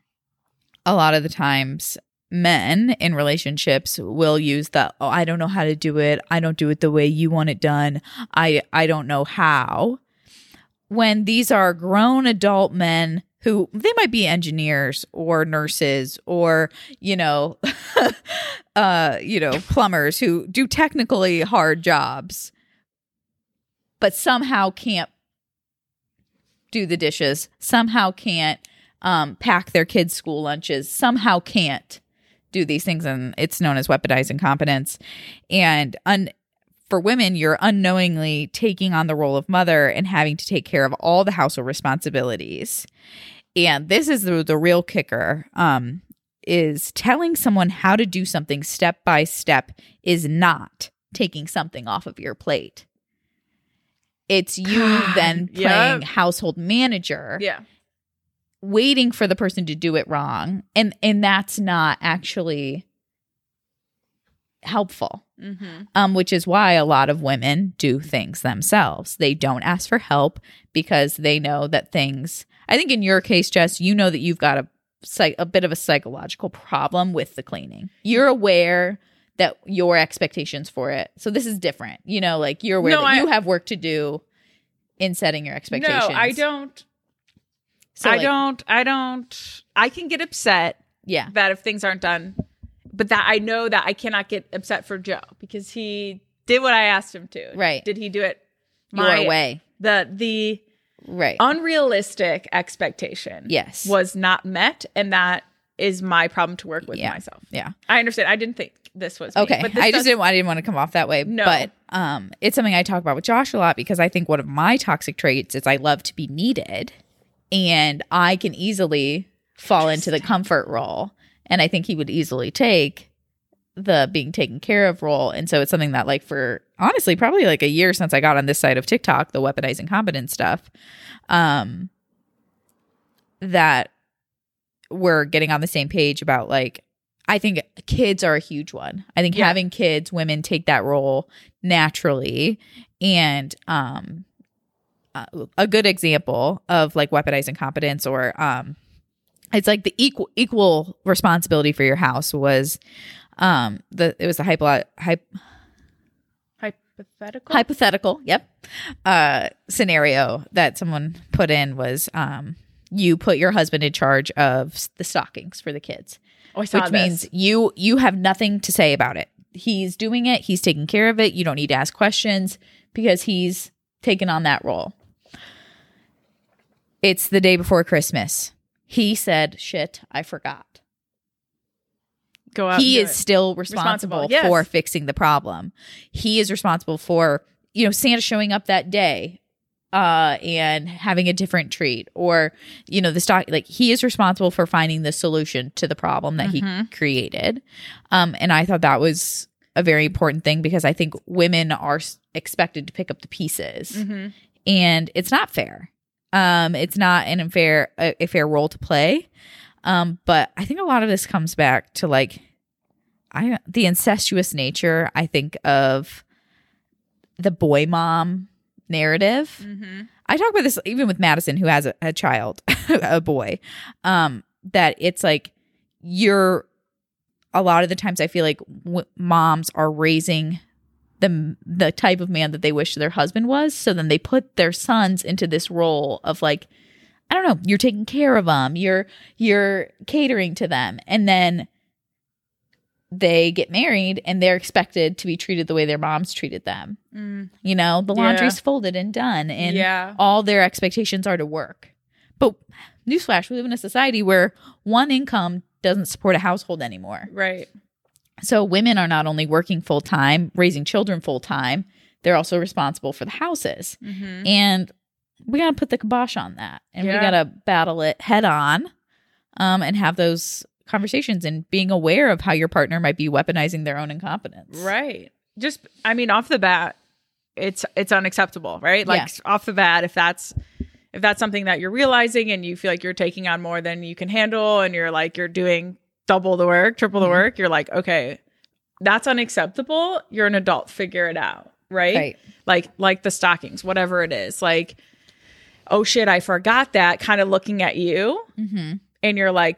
a lot of the times men in relationships will use the, oh, I don't know how to do it. I don't do it the way you want it done. I, I don't know how. When these are grown adult men who, they might be engineers or nurses or, you know, uh, you know, plumbers who do technically hard jobs, but somehow can't do the dishes, somehow can't um, pack their kids' school lunches, somehow can't do these things, and it's known as weaponized incompetence. And un- for women, you're unknowingly taking on the role of mother and having to take care of all the household responsibilities. And this is the, the real kicker, um, is telling someone how to do something step by step is not taking something off of your plate. It's you God, then playing yep. household manager. Yeah. Waiting for the person to do it wrong, and and that's not actually helpful. Mm-hmm. Um, which is why a lot of women do things themselves. They don't ask for help because they know that things. I think in your case, Jess, you know that you've got a psych, a bit of a psychological problem with the cleaning. You're aware that your expectations for it. So this is different. You know, like you're aware No, that I- you have work to do. in setting your expectations. No, I don't. So, I like, don't. I don't. I can get upset Yeah. that if things aren't done, but that I know that I cannot get upset for Joe because he did what I asked him to. Right. Did he do it Your way. The the Right. unrealistic expectation Yes. was not met, and that is my problem to work with Yeah. myself. Yeah. I understand. I didn't think this was me, Okay. but this I just does- didn't I didn't want to come off that way. No. But um it's something I talk about with Josh a lot because I think one of my toxic traits is I love to be needed, and I can easily fall into the comfort role. And I think he would easily take the being taken care of role. And so it's something that, like, for honestly, probably like a year since I got on this side of TikTok, the weaponizing competence stuff, um, that we're getting on the same page about. Like, I think kids are a huge one. I think Yeah. having kids, women take that role naturally. And um, uh, a good example of like weaponizing competence, or um, it's like the equal equal responsibility for your house was um the it was the hypo, hype, hypothetical. hypothetical yep uh scenario that someone put in was um you put your husband in charge of s- the stockings for the kids, oh, I saw which this. means you you have nothing to say about it. He's doing it, he's taking care of it, you don't need to ask questions because he's taken on that role. It's the day before Christmas. He said, shit, I forgot. Go out. He and do is it. still responsible, Responsible, yes. for fixing the problem. He is responsible for, you know, Santa showing up that day uh, and having a different treat, or, you know, the stock, like, he is responsible for finding the solution to the problem that Mm-hmm. he created. Um, and I thought that was a very important thing because I think women are s- expected to pick up the pieces, Mm-hmm. and it's not fair. Um, it's not an unfair, a, a fair role to play. Um, but I think a lot of this comes back to, like, I the incestuous nature, I think, of the boy mom narrative. Mm-hmm. I talk about this even with Madison, who has a, a child, a boy, um, that it's like you're a lot of the times I feel like w- moms are raising the the type of man that they wish their husband was. So then they put their sons into this role of, like, I don't know, you're taking care of them, you're you're catering to them, and then they get married and they're expected to be treated the way their moms treated them. Mm. You know, the Yeah. laundry's folded and done, and Yeah. all their expectations are to work. But newsflash, we live in a society where one income doesn't support a household anymore. Right. So women are not only working full time, raising children full time, they're also responsible for the houses. Mm-hmm. And we got to put the kibosh on that, and Yeah. we got to battle it head on, um, and have those conversations and being aware of how your partner might be weaponizing their own incompetence. Right. Just, I mean, off the bat, it's it's unacceptable, right? Like, Yeah. off the bat, if that's if that's something that you're realizing and you feel like you're taking on more than you can handle, and you're like you're doing double the work, triple the Mhm. work, you're like, okay, that's unacceptable. You're an adult, figure it out, right? Right. Like like the stockings, whatever it is, like, oh shit, I forgot that. Kind of looking at you, Mm-hmm. and you're like,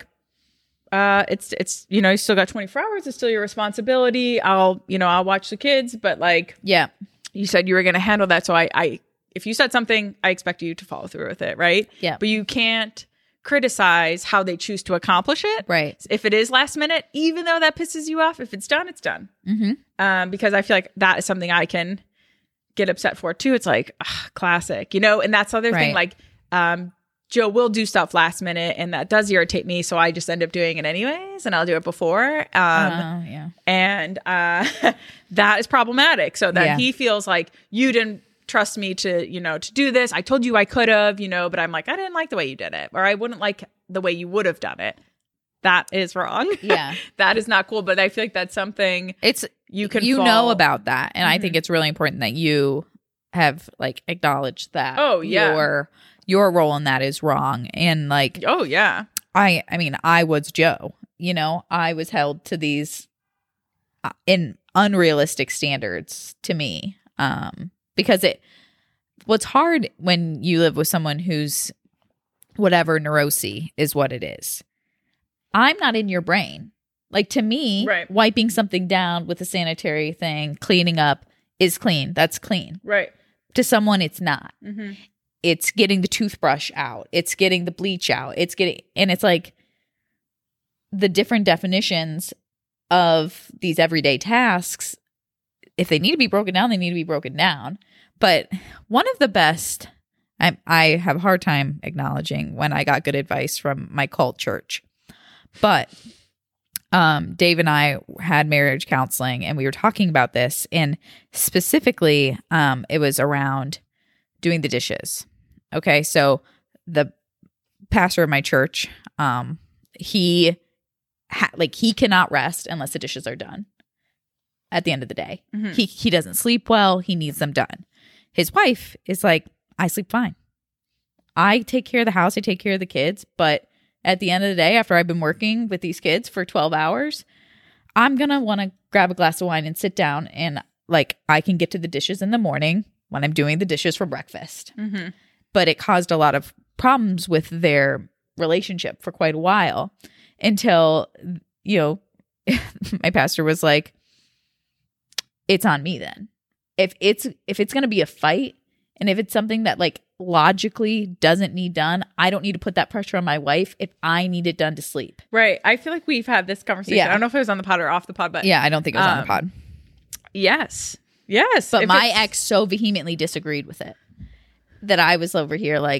uh it's it's you know, you still got twenty-four hours, it's still your responsibility. I'll you know I'll watch the kids, but like Yeah. you said you were going to handle that, so I I if you said something, I expect you to follow through with it, right? Yeah. But you can't criticize how they choose to accomplish it. Right. If it is last minute, even though that pisses you off, if it's done, it's done. Mm-hmm. Um because I feel like that is something I can get upset for too. It's like, ugh, classic, you know. And that's the other thing, Right. like, um Joe will do stuff last minute, and that does irritate me. So I just end up doing it anyways, and I'll do it before. Um, Oh, yeah. and uh, that is problematic. So that Yeah. he feels like you didn't trust me to, you know, to do this. I told you I could have, you know, but I'm like, I didn't like the way you did it, or I wouldn't like the way you would have done it. That is wrong. Yeah. That is not cool. But I feel like that's something It's you can you fall- know about that, and I Mhm. think it's really important that you have, like, acknowledged that. Oh, yeah. your your role in that is wrong, and, like, Oh yeah. I I mean I was Joe. You know, I was held to these uh, in unrealistic standards to me, um, because it what's hard when you live with someone who's whatever neurosis is what it is. I'm not in your brain. Like, to me, Right. wiping something down with a sanitary thing, cleaning up is clean. That's clean. Right. To someone, it's not. Mm-hmm. It's getting the toothbrush out. It's getting the bleach out. It's getting, and it's like the different definitions of these everyday tasks. If they need to be broken down, they need to be broken down. But one of the best, I, I have a hard time acknowledging when I got good advice from my cult church. But um, Dave and I had marriage counseling, and we were talking about this. And specifically, um, it was around doing the dishes. Okay, so the pastor of my church, um, he ha- like he cannot rest unless the dishes are done. At the end of the day, mm-hmm. he he doesn't sleep well. He needs them done. His wife is like, I sleep fine. I take care of the house. I take care of the kids. But at the end of the day, after I've been working with these kids for twelve hours, I'm going to want to grab a glass of wine and sit down. And like, I can get to the dishes in the morning when I'm doing the dishes for breakfast. Mm-hmm. But it caused a lot of problems with their relationship for quite a while until, you know, my pastor was like, it's on me then. If it's if it's going to be a fight, and if it's something that like logically doesn't need done, I don't need to put that pressure on my wife if I need it done to sleep. Right. I feel like we've had this conversation. Yeah. I don't know if it was on the pod or off the pod, but yeah, I don't think it was um, on the pod. Yes. Yes. But if my it's- ex so vehemently disagreed with it that I was over here like,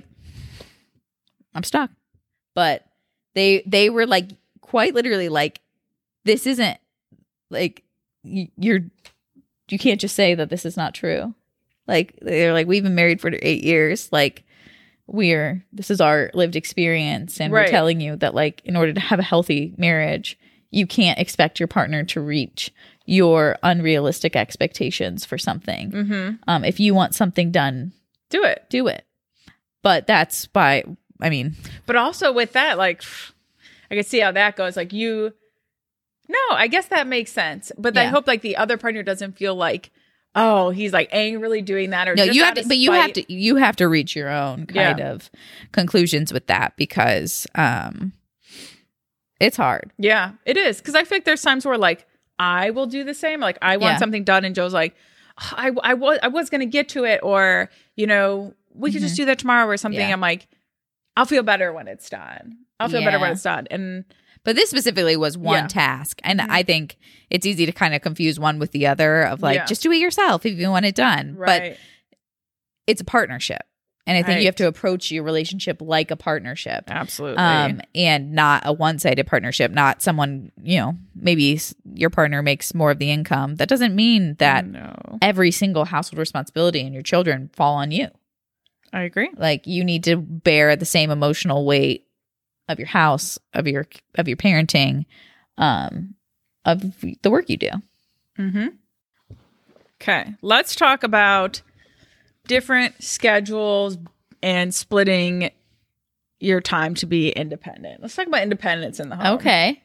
I'm stuck. But they they were like quite literally like, this isn't like y- you're you can't just say that this is not true. Like, they're like, we've been married for eight years. Like, we're, this is our lived experience. And right. we're telling you that, like, in order to have a healthy marriage, you can't expect your partner to reach your unrealistic expectations for something. Mm-hmm. Um, if you want something done, do it. Do it. But that's by, I mean. But also with that, like, I can see how that goes. Like, you. No, I guess that makes sense. But yeah. I hope like the other partner doesn't feel like, oh, he's like angrily doing that or no, just you have to, but but you have to you have to reach your own kind yeah. of conclusions with that because um it's hard. Yeah, it is. Because I feel like there's times where like I will do the same. Like I want yeah. something done and Joe's like, oh, I, I was I was gonna get to it, or you know, we could mm-hmm. just do that tomorrow or something. Yeah. I'm like, I'll feel better when it's done. I'll feel yeah. better when it's done. And But this specifically was one yeah. task. And mm-hmm. I think it's easy to kind of confuse one with the other of like, yeah. just do it yourself if you want it done. Right. But it's a partnership. And I think right. you have to approach your relationship like a partnership. Absolutely. Um, and not a one-sided partnership, not someone, you know, maybe your partner makes more of the income. That doesn't mean that no. every single household responsibility and your children fall on you. I agree. Like you need to bear the same emotional weight of your house, of your of your parenting, um, of the work you do. Mm-hmm. Okay, let's talk about different schedules and splitting your time to be independent. Let's talk about independence in the home. Okay.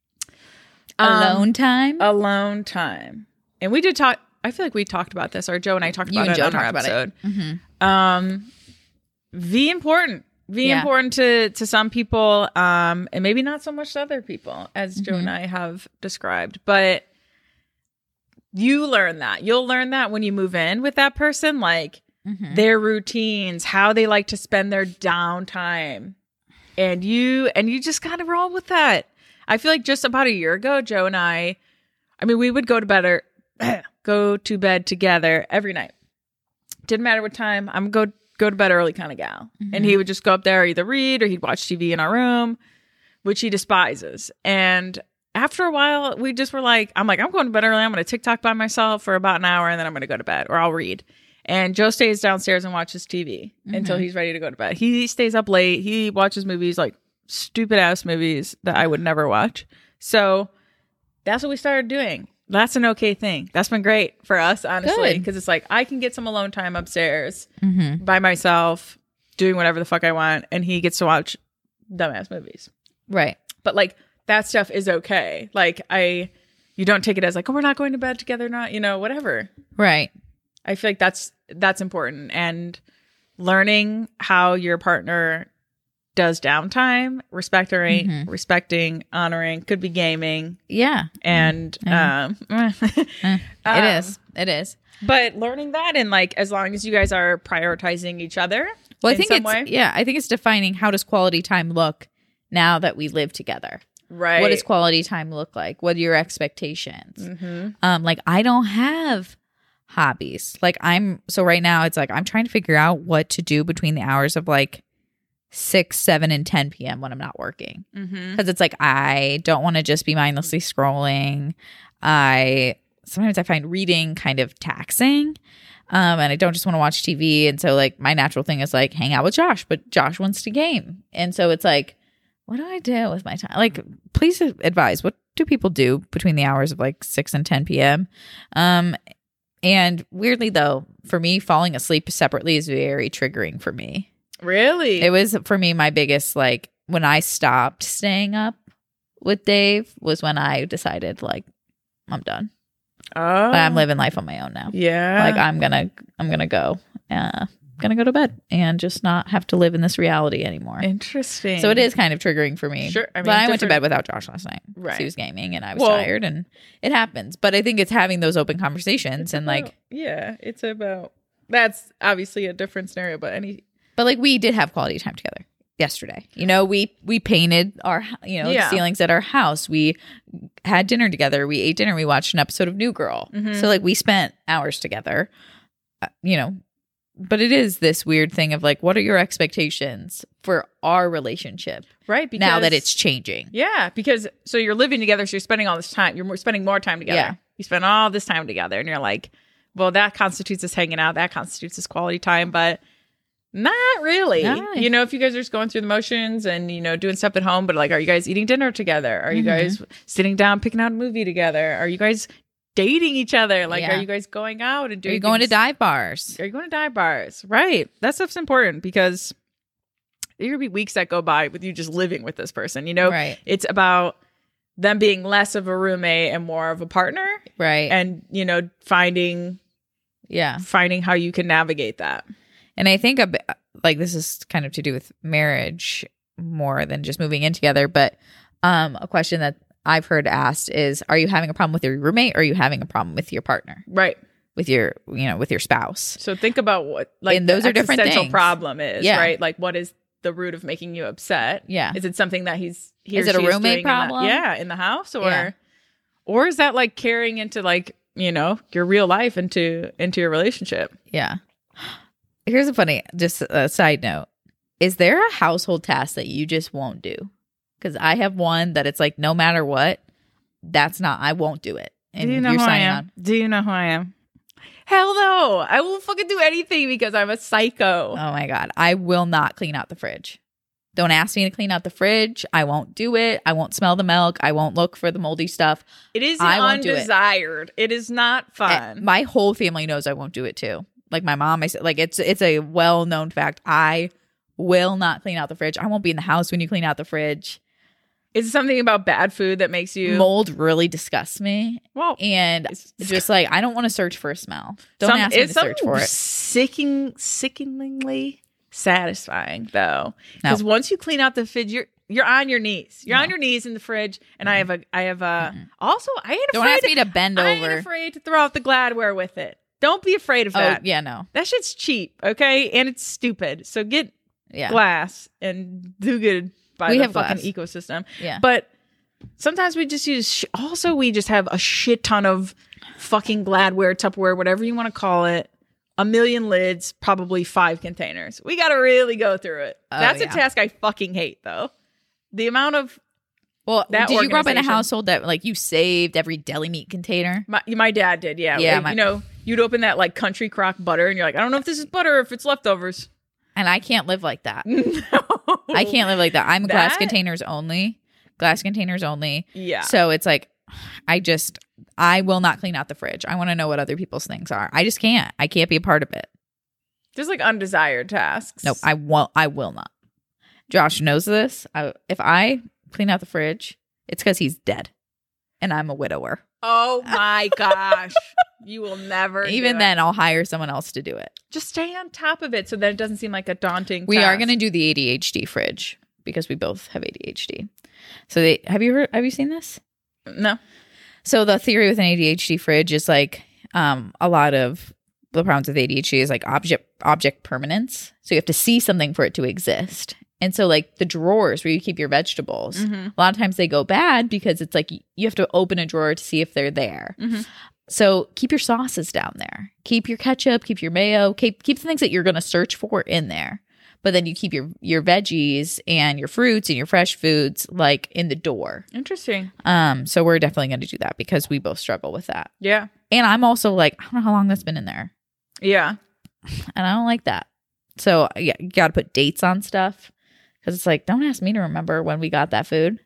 Um, alone time? Alone time. And we did talk, I feel like we talked about this, or Joe and I talked you about and it Joe on our talked about episode. It. Mm-hmm. Um, V important. V yeah. important to, to some people, um, and maybe not so much to other people, as mm-hmm. Joe and I have described. But you learn that. You'll learn that when you move in with that person, like mm-hmm. their routines, how they like to spend their downtime. And you and you just kind of roll with that. I feel like just about a year ago, Joe and I, I mean, we would go to bed or go to bed together every night. Didn't matter what time. I'm go go to bed early kind of gal. Mm-hmm. And he would just go up there, either read or he'd watch T V in our room, which he despises. And after a while, we just were like, I'm like, I'm going to bed early. I'm going to TikTok by myself for about an hour and then I'm going to go to bed, or I'll read. And Joe stays downstairs and watches T V mm-hmm. until he's ready to go to bed. He stays up late. He watches movies, like stupid ass movies that I would never watch. So that's what we started doing. That's an okay thing. That's been great for us, honestly, because it's like I can get some alone time upstairs mm-hmm. by myself doing whatever the fuck I want, and he gets to watch dumbass movies. Right. But like that stuff is okay. Like I, you don't take it as like, oh, we're not going to bed together, not, you know, whatever. Right. I feel like that's that's important, and learning how your partner does downtime, respecting, Mhm. respecting, honoring, could be gaming, Yeah. and um, Eh, it um, is. It is. But learning that, and like as long as you guys are prioritizing each other, Well, I in think some it's way. yeah. I think it's defining how does quality time look now that we live together. Right. What does quality time look like? What are your expectations? Mm-hmm. Um, like I don't have hobbies. Like I'm so right now it's like I'm trying to figure out what to do between the hours of like six, seven, and ten p.m. when I'm not working. Mm-hmm. Because it's like I don't want to just be mindlessly scrolling. I sometimes I find reading kind of taxing. Um, and I don't just want to watch T V. And so like my natural thing is like hang out with Josh, but Josh wants to game. And so it's like, what do I do with my time? Like, please advise. What do people do between the hours of like six and ten p.m.? Um, and weirdly though, for me, falling asleep separately is very triggering for me. Really? It was for me my biggest like when I stopped staying up with Dave was when I decided like I'm done. Oh, I'm living life on my own now. Yeah. Like I'm gonna I'm gonna go. Uh, gonna go to bed and just not have to live in this reality anymore. Interesting. So it is kind of triggering for me. Sure. I mean, but I went to different- bed without Josh last night. Right. He was gaming and I was Well- tired and it happens. But I think it's having those open conversations It's and about- like yeah, it's about that's obviously a different scenario, but any but like we did have quality time together yesterday. You know, we we painted our you know Yeah. the ceilings at our house. We had dinner together. We ate dinner. We watched an episode of New Girl. Mhm. So like we spent hours together. Uh, you know, but it is this weird thing of like, what are your expectations for our relationship right because now that it's changing? yeah, because so you're living together, so you're spending all this time. You're more, spending more time together. Yeah. You spend all this time together, and you're like, well, that constitutes us hanging out. That constitutes us quality time, but not really. Not really. You know, if you guys are just going through the motions and you know doing stuff at home, but like, are you guys eating dinner together? Are you Mhm. guys sitting down picking out a movie together? Are you guys dating each other? Like, Yeah. are you guys going out and Are doing? you going to things- dive bars? Are you going to dive bars? Right. That stuff's important because there could be weeks that go by with you just living with this person. You know, Right. it's about them being less of a roommate and more of a partner, Right. and you know, finding yeah. finding how you can navigate that. And I think a bit, like this is kind of to do with marriage more than just moving in together. But um, a question that I've heard asked is, are you having a problem with your roommate or are you having a problem with your partner, Right. with your, you know, with your spouse? So think about what like And those the are different existential things. problem is, Yeah. right? Like, what is the root of making you upset? Yeah. Is it something that he's he Is or it a she roommate doing in the- problem? yeah, in the house, or Yeah. or is that like carrying into like you know your real life into into your relationship? Yeah. Here's a funny, just a side note. Is there a household task that you just won't do? Because I have one that it's like, no matter what, that's not, I won't do it. And Do you know you're who I signing am? on. Do you know who I am? Hell no. I will fucking do anything because I'm a psycho. Oh my God. I will not clean out the fridge. Don't ask me to clean out the fridge. I won't do it. I won't smell the milk. I won't look for the moldy stuff. It is I won't do it. undesired. It. it is not Uh, fun. My whole family knows I won't do it too. Like my mom, I said, like it's it's a well known fact. I will not clean out the fridge. I won't be in the house when you clean out the fridge. Is it something about bad food that makes you Mold really disgusts me, well? and It's- just like I don't want to search for a smell. Don't some- ask me it's to search for it. Sicking, sickeningly satisfying though, No. because once you clean out the fridge, you're you're on your knees. You're No. on your knees in the fridge, and I have a I have a also I ain't Don't afraid. ask me to bend I ain't over. afraid to throw out the Gladware with it. Don't be afraid of Oh that. yeah, no, That shit's cheap, okay? And it's stupid. So get yeah, glass and do good by We the have fucking glass. ecosystem. yeah. But sometimes we just use, sh- also, we just have a shit ton of fucking Gladware, Tupperware, whatever you want to call it, a million lids, probably five containers. We got to really go through it. Oh, That's yeah. a task I fucking hate, though. The amount of Well, that did you grow up in a organization. household that like you saved every deli meat container? my, my dad did, yeah. Yeah, Like, my- you know, you'd open that like country crock butter, and you're like, I don't know if this is butter or if it's leftovers. And I can't live like that. no. I can't live like that. I'm glass That- containers only. Glass containers only. Yeah. So it's like, I just, I will not clean out the fridge. I want to know what other people's things are. I just can't. I can't be a part of it. Just like undesired tasks. Nope. I won't. I will not. Josh knows this. I, if I clean out the fridge, it's because he's dead, and I'm a widower. Oh my gosh. You will never Even do it. then, I'll hire someone else to do it. Just stay on top of it so that it doesn't seem like a daunting We task. are going to do the A D H D fridge. because we both have A D H D. So they have you heard have you seen this? No. So the theory with an A D H D fridge is like um, a lot of the problems with A D H D is like object object permanence. So you have to see something for it to exist. And so like the drawers where you keep your vegetables, Mm-hmm. a lot of times they go bad because it's like you have to open a drawer to see if they're there. Mm-hmm. So keep your sauces down there. Keep your ketchup, keep your mayo, keep keep the things that you're going to search for in there. But then you keep your your veggies and your fruits and your fresh foods like in the door. Interesting. Um, so we're definitely going to do that because we both struggle with that. Yeah. And I'm also like, I don't know how long that's been in there, Yeah. and I don't like that. So yeah, you got to put dates on stuff because it's like, don't ask me to remember when we got that food.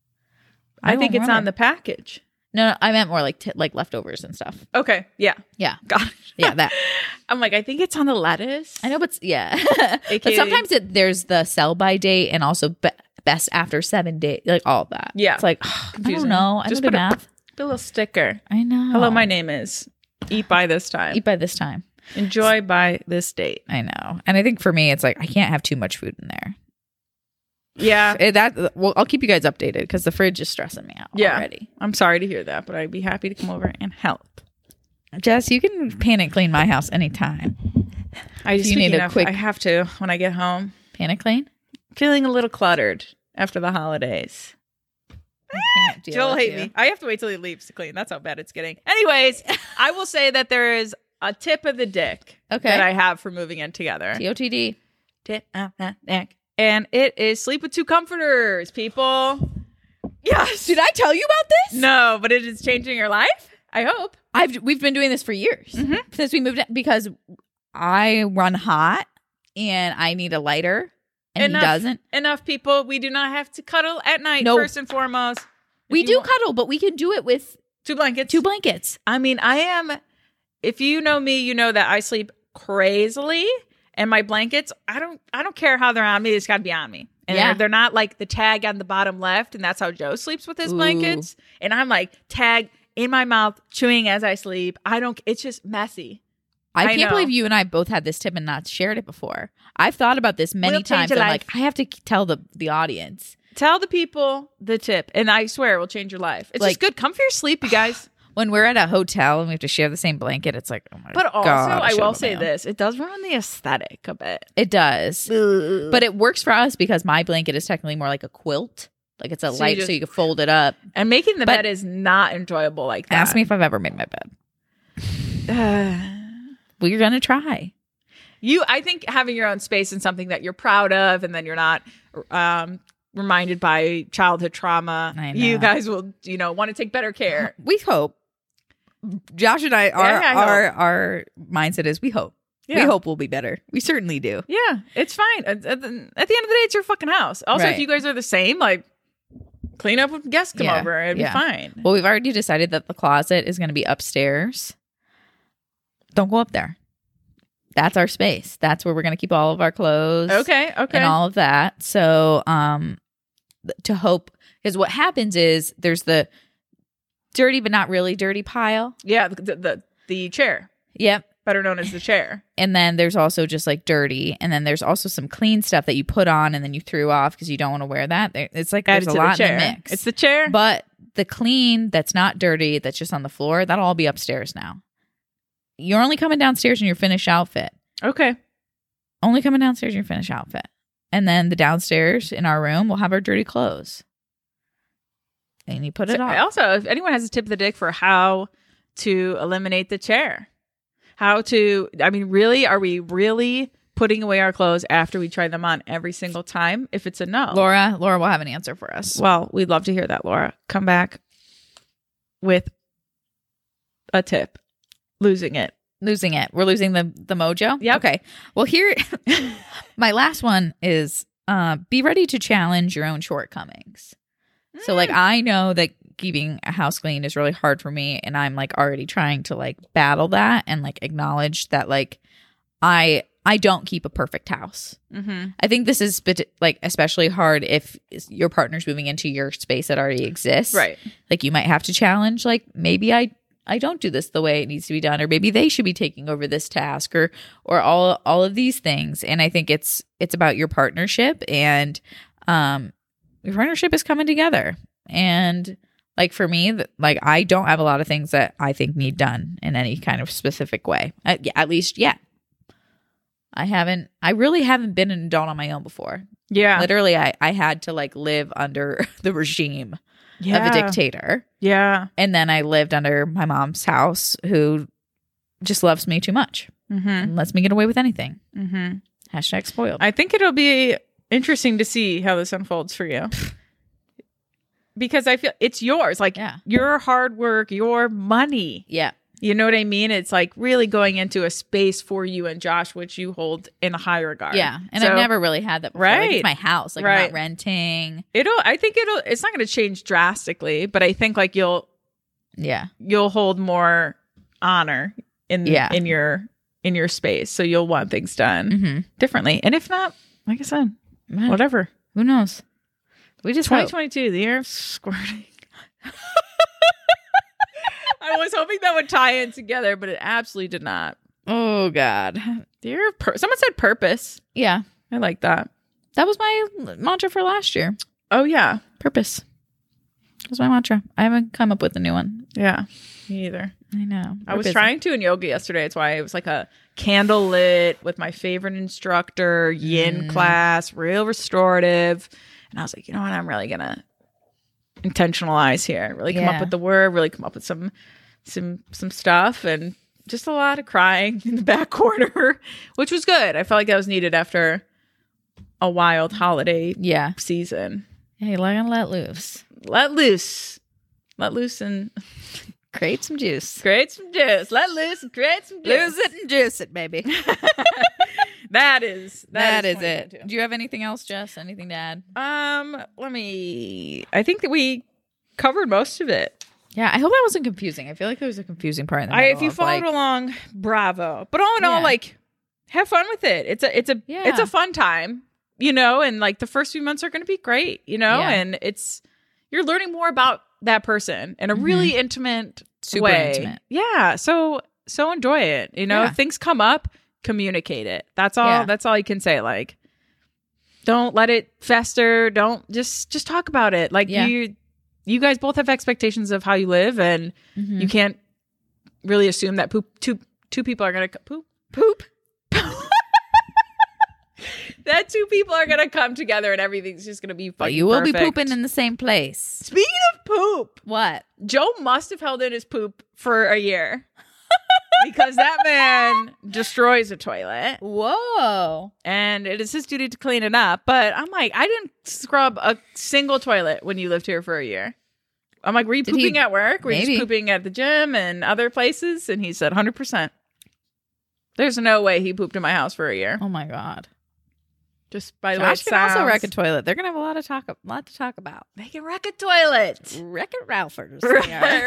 I, think don't it's on remember. the package. No, no, I meant more like t- like leftovers and stuff. Okay. Yeah. Yeah, Got it. yeah, that. I'm like, I think it's on the lettuce. I know, but yeah. A K But A sometimes it, there's the sell by date and also be- best after seven days, like all of that. Yeah. It's like, I Confusing. don't know. I Just don't do put a- math. The little sticker. I know. Hello, my name is. Eat by this time. Eat by this time. Enjoy by this date. I know. And I think for me, it's like, I can't have too much food in there. Yeah. It- that well, I'll keep you guys updated because the fridge is stressing me out Yeah. already. I'm sorry to hear that, but I'd be happy to come over and help. Jess, you can panic clean my house anytime. I just you need a of, quick- I have to when I get home. Panic clean? Feeling a little cluttered after the holidays. I can't deal Joel with hate you. me. I have to wait till he leaves to clean. That's how bad it's getting. Anyways, I will say that there is a tip of the dick Okay. that I have for moving in together. T O T D. Tip of the dick. And it is sleep with two comforters, people. Yes. Did I tell you about this? No, but it is changing your life. I hope. I've we've been doing this for years Mhm. since we moved in because I run hot and I need a lighter and Enough. he doesn't. Enough people. We do not have to cuddle at night, No. first and foremost. If We you do want- cuddle, but we can do it with two blankets. two blankets. I mean, I am, if you know me, you know that I sleep crazily, and my blankets, I don't I don't care how they're on me, it's got to be on me. And Yeah. they're, they're not like the tag on the bottom left, and that's how Joe sleeps with his Ooh. blankets. And I'm like tag in my mouth, chewing as I sleep. I don't, it's just messy. I, I can't know. believe you and I both had this tip and not shared it before. I've thought about this many We'll change times. your I'm life. like, I have to k- tell the the audience. Tell the people the tip, and I swear it will change your life. It's Like- just good. Come for your sleep, you guys. When we're at a hotel and we have to share the same blanket, it's like, oh my But also, God, I should've will been say you. this: it does ruin the aesthetic a bit. It does. But it works for us because my blanket is technically more like a quilt. Like it's a So you light, just- so you can fold it up. And making the But- bed is not enjoyable like that. Ask me if I've ever made my bed. Well, you're gonna try. You, I think having your own space and something that you're proud of, and then you're not um, reminded by childhood trauma. I know. You guys will, you know, want to take better care. We hope. Josh and I, our Yeah, I our our mindset is we hope. We Yeah. hope we'll be better. We certainly do. Yeah, it's fine. At, at the, at the end of the day, it's your fucking house. Also, Right. if you guys are the same, like clean up when guests come Yeah, over. It'd yeah. be fine. Well, we've already decided that the closet is going to be upstairs. Don't go up there. That's our space. That's where we're going to keep all of our clothes. Okay, okay. And all of that. So, um, th- to hope, because what happens is there's the dirty but not really dirty pile. yeah, the, the the the chair, Yep. better known as the chair. And then there's also just like dirty. And then there's also some clean stuff that you put on and then you threw off because you don't want to wear that. There- It's like Added there's a to lot the chair. in the mix. It's the chair. But the clean that's not dirty, that's just on the floor, that'll all be upstairs now. You're only coming downstairs in your finished outfit. Okay. Only coming downstairs in your finished outfit. And then the downstairs in our room, we'll have our dirty clothes. And you put it So, on. also, if anyone has a tip of the dick for how to eliminate the chair, how to, I mean, really, are we really putting away our clothes after we try them on every single time? If it's a no. Laura, Laura will have an answer for us. Well, we'd love to hear that, Laura. Come back with a tip. Losing it. Losing it. We're losing the the mojo. Yep. Okay. Well, here, my last one is uh, be ready to challenge your own shortcomings. So, like, I know that keeping a house clean is really hard for me, and I'm like already trying to like battle that and like acknowledge that like I I don't keep a perfect house. Mm-hmm. I think this is spit- like especially hard if your partner's moving into your space that already exists. Right. Like you might have to challenge like maybe I I don't do this the way it needs to be done, or maybe they should be taking over this task, or or all all of these things. And I think it's it's about your partnership and um, your partnership is coming together. And like for me, th- like I don't have a lot of things that I think need done in any kind of specific way. At, yeah, at least yet. I haven't, I really haven't been an adult on my own before. Yeah. Literally, I, I had to like live under the regime yeah. of a dictator. Yeah. And then I lived under my mom's house who just loves me too much Mm-hmm. and lets me get away with anything. Mm-hmm. Hashtag spoiled. I think it'll be interesting to see how this unfolds for you. Because I feel it's yours. Like Yeah. your hard work, your money. yeah. You know what I mean? It's like really going into a space for you and Josh, which you hold in a high regard. Yeah. And So I've never really had that before. Like, Right. it's my house. Like I'm Right. not renting. It'll, I think it'll, it's not going to change drastically, but I think like you'll, Yeah. you'll hold more honor in, Yeah. in your, in your space. So you'll want things done Mm-hmm. differently. And if not, like I said, whatever. Who knows? We just twenty hope. twenty-two, the year of squirting. I was hoping that would tie in together, but it absolutely did not. Oh God. The year of pur- someone said purpose. Yeah. I like that. That was my mantra for last year. Oh yeah, Purpose. That was my mantra. I haven't come up with a new one. yeah. Me either. I know. I We're was busy. trying to in yoga yesterday. It's why it was like a candle lit with my favorite instructor, yin Mm. class, real restorative. And I was like, you know what? I'm really gonna intentionalize here. Really come Yeah. up with the word. Really come up with some, some, some stuff, and just a lot of crying in the back corner, which was good. I felt like that was needed after a wild holiday Yeah. season. Hey, let it let loose. Let loose, let loose, and Create some juice. create some juice. Let loose and create some juice. Lose it and juice it, baby. That is that is, it. twenty twenty-two. Do you have anything else, Jess? Anything to add? Um, let me. I think that we covered most of it. Yeah, I hope that wasn't confusing. I feel like there was a confusing part in the I, middle if you of, followed like, along, bravo. But all in Yeah. all, like, have fun with it. It's a, it's a, Yeah. it's a fun time, you know. And like the first few months are going to be great, you know. Yeah. And it's you're learning more about that person in a really intimate Super way. intimate. Yeah. So so enjoy it. You know, Yeah. if things come up, communicate it. That's all. Yeah. That's all you can say. Like, don't let it fester. Don't just just talk about it. Like Yeah. you you guys both have expectations of how you live, and Mhm. you can't really assume that poop two two people are gonna co- poop poop that two people are gonna come together and everything's just gonna be fucking But you will be perfect. pooping in the same place. Speaking of poop, What? Joe must have held in his poop for a year because that man destroys a toilet, Whoa. and it is his duty to clean it up. But I'm like, I didn't scrub a single toilet when you lived here for a year. I'm like, were you Did he- pooping at work? Were you Maybe. just pooping at the gym and other places? And he said one hundred percent. There's no way he pooped in my house for a year. Oh my God. Just by the way it Josh can also sounds. wreck a toilet. They're gonna have a lot of talk, a lot to talk about. They can wreck a toilet. Wreck it, Ralphers. Wreck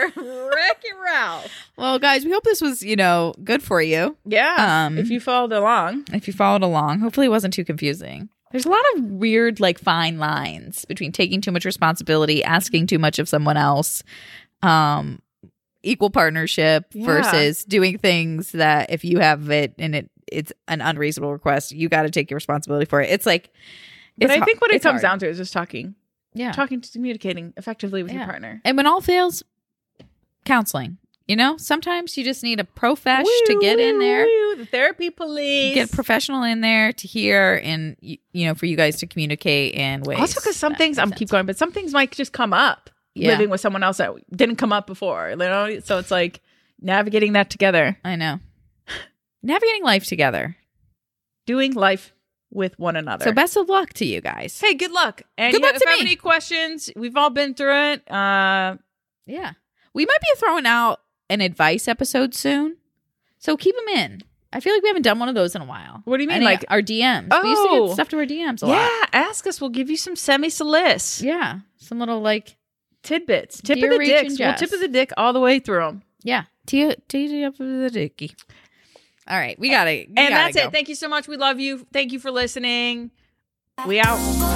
it, Ralph. Well, guys, we hope this was, you know, good for you. Yeah. Um, if you followed along. If you followed along, hopefully it wasn't too confusing. There's a lot of weird, like, fine lines between taking too much responsibility, asking too much of someone else, um, equal partnership Yeah. versus doing things that if you have it and it it's an unreasonable request, you got to take your responsibility for it. It's like, But it's I har- think what it it's comes hard. down to is just talking. yeah. Talking to communicating effectively with Yeah. your partner. And when all fails, counseling. You know, sometimes you just need a profesh to get in there. Woo, the therapy police. Get a professional in there to hear and y- you know for you guys to communicate in ways. Also, because some that things make I'm sense. keep going, but some things might just come up Yeah. living with someone else that didn't come up before. You know, so it's like navigating that together, I know. Navigating life together. doing life with one another. So best of luck to you guys. hey, good luck. And Good you- luck if to you have me. any questions, we've all been through it. Uh, Yeah. We might be throwing out an advice episode soon. So keep them in. I feel like we haven't done one of those in a while. What do you mean? Any- Like- our D Ms. We used to Oh. get stuff to our D Ms a yeah, lot. ask us. We'll give you some semi-solice Yeah. Some little like, tidbits. Tip Dear of the Rach dicks. and We'll Jess. tip of the dick all the way through them. yeah. Tee tee up the dicky. All right. We got it. And that's it. Thank you so much. We love you. Thank you for listening. We out.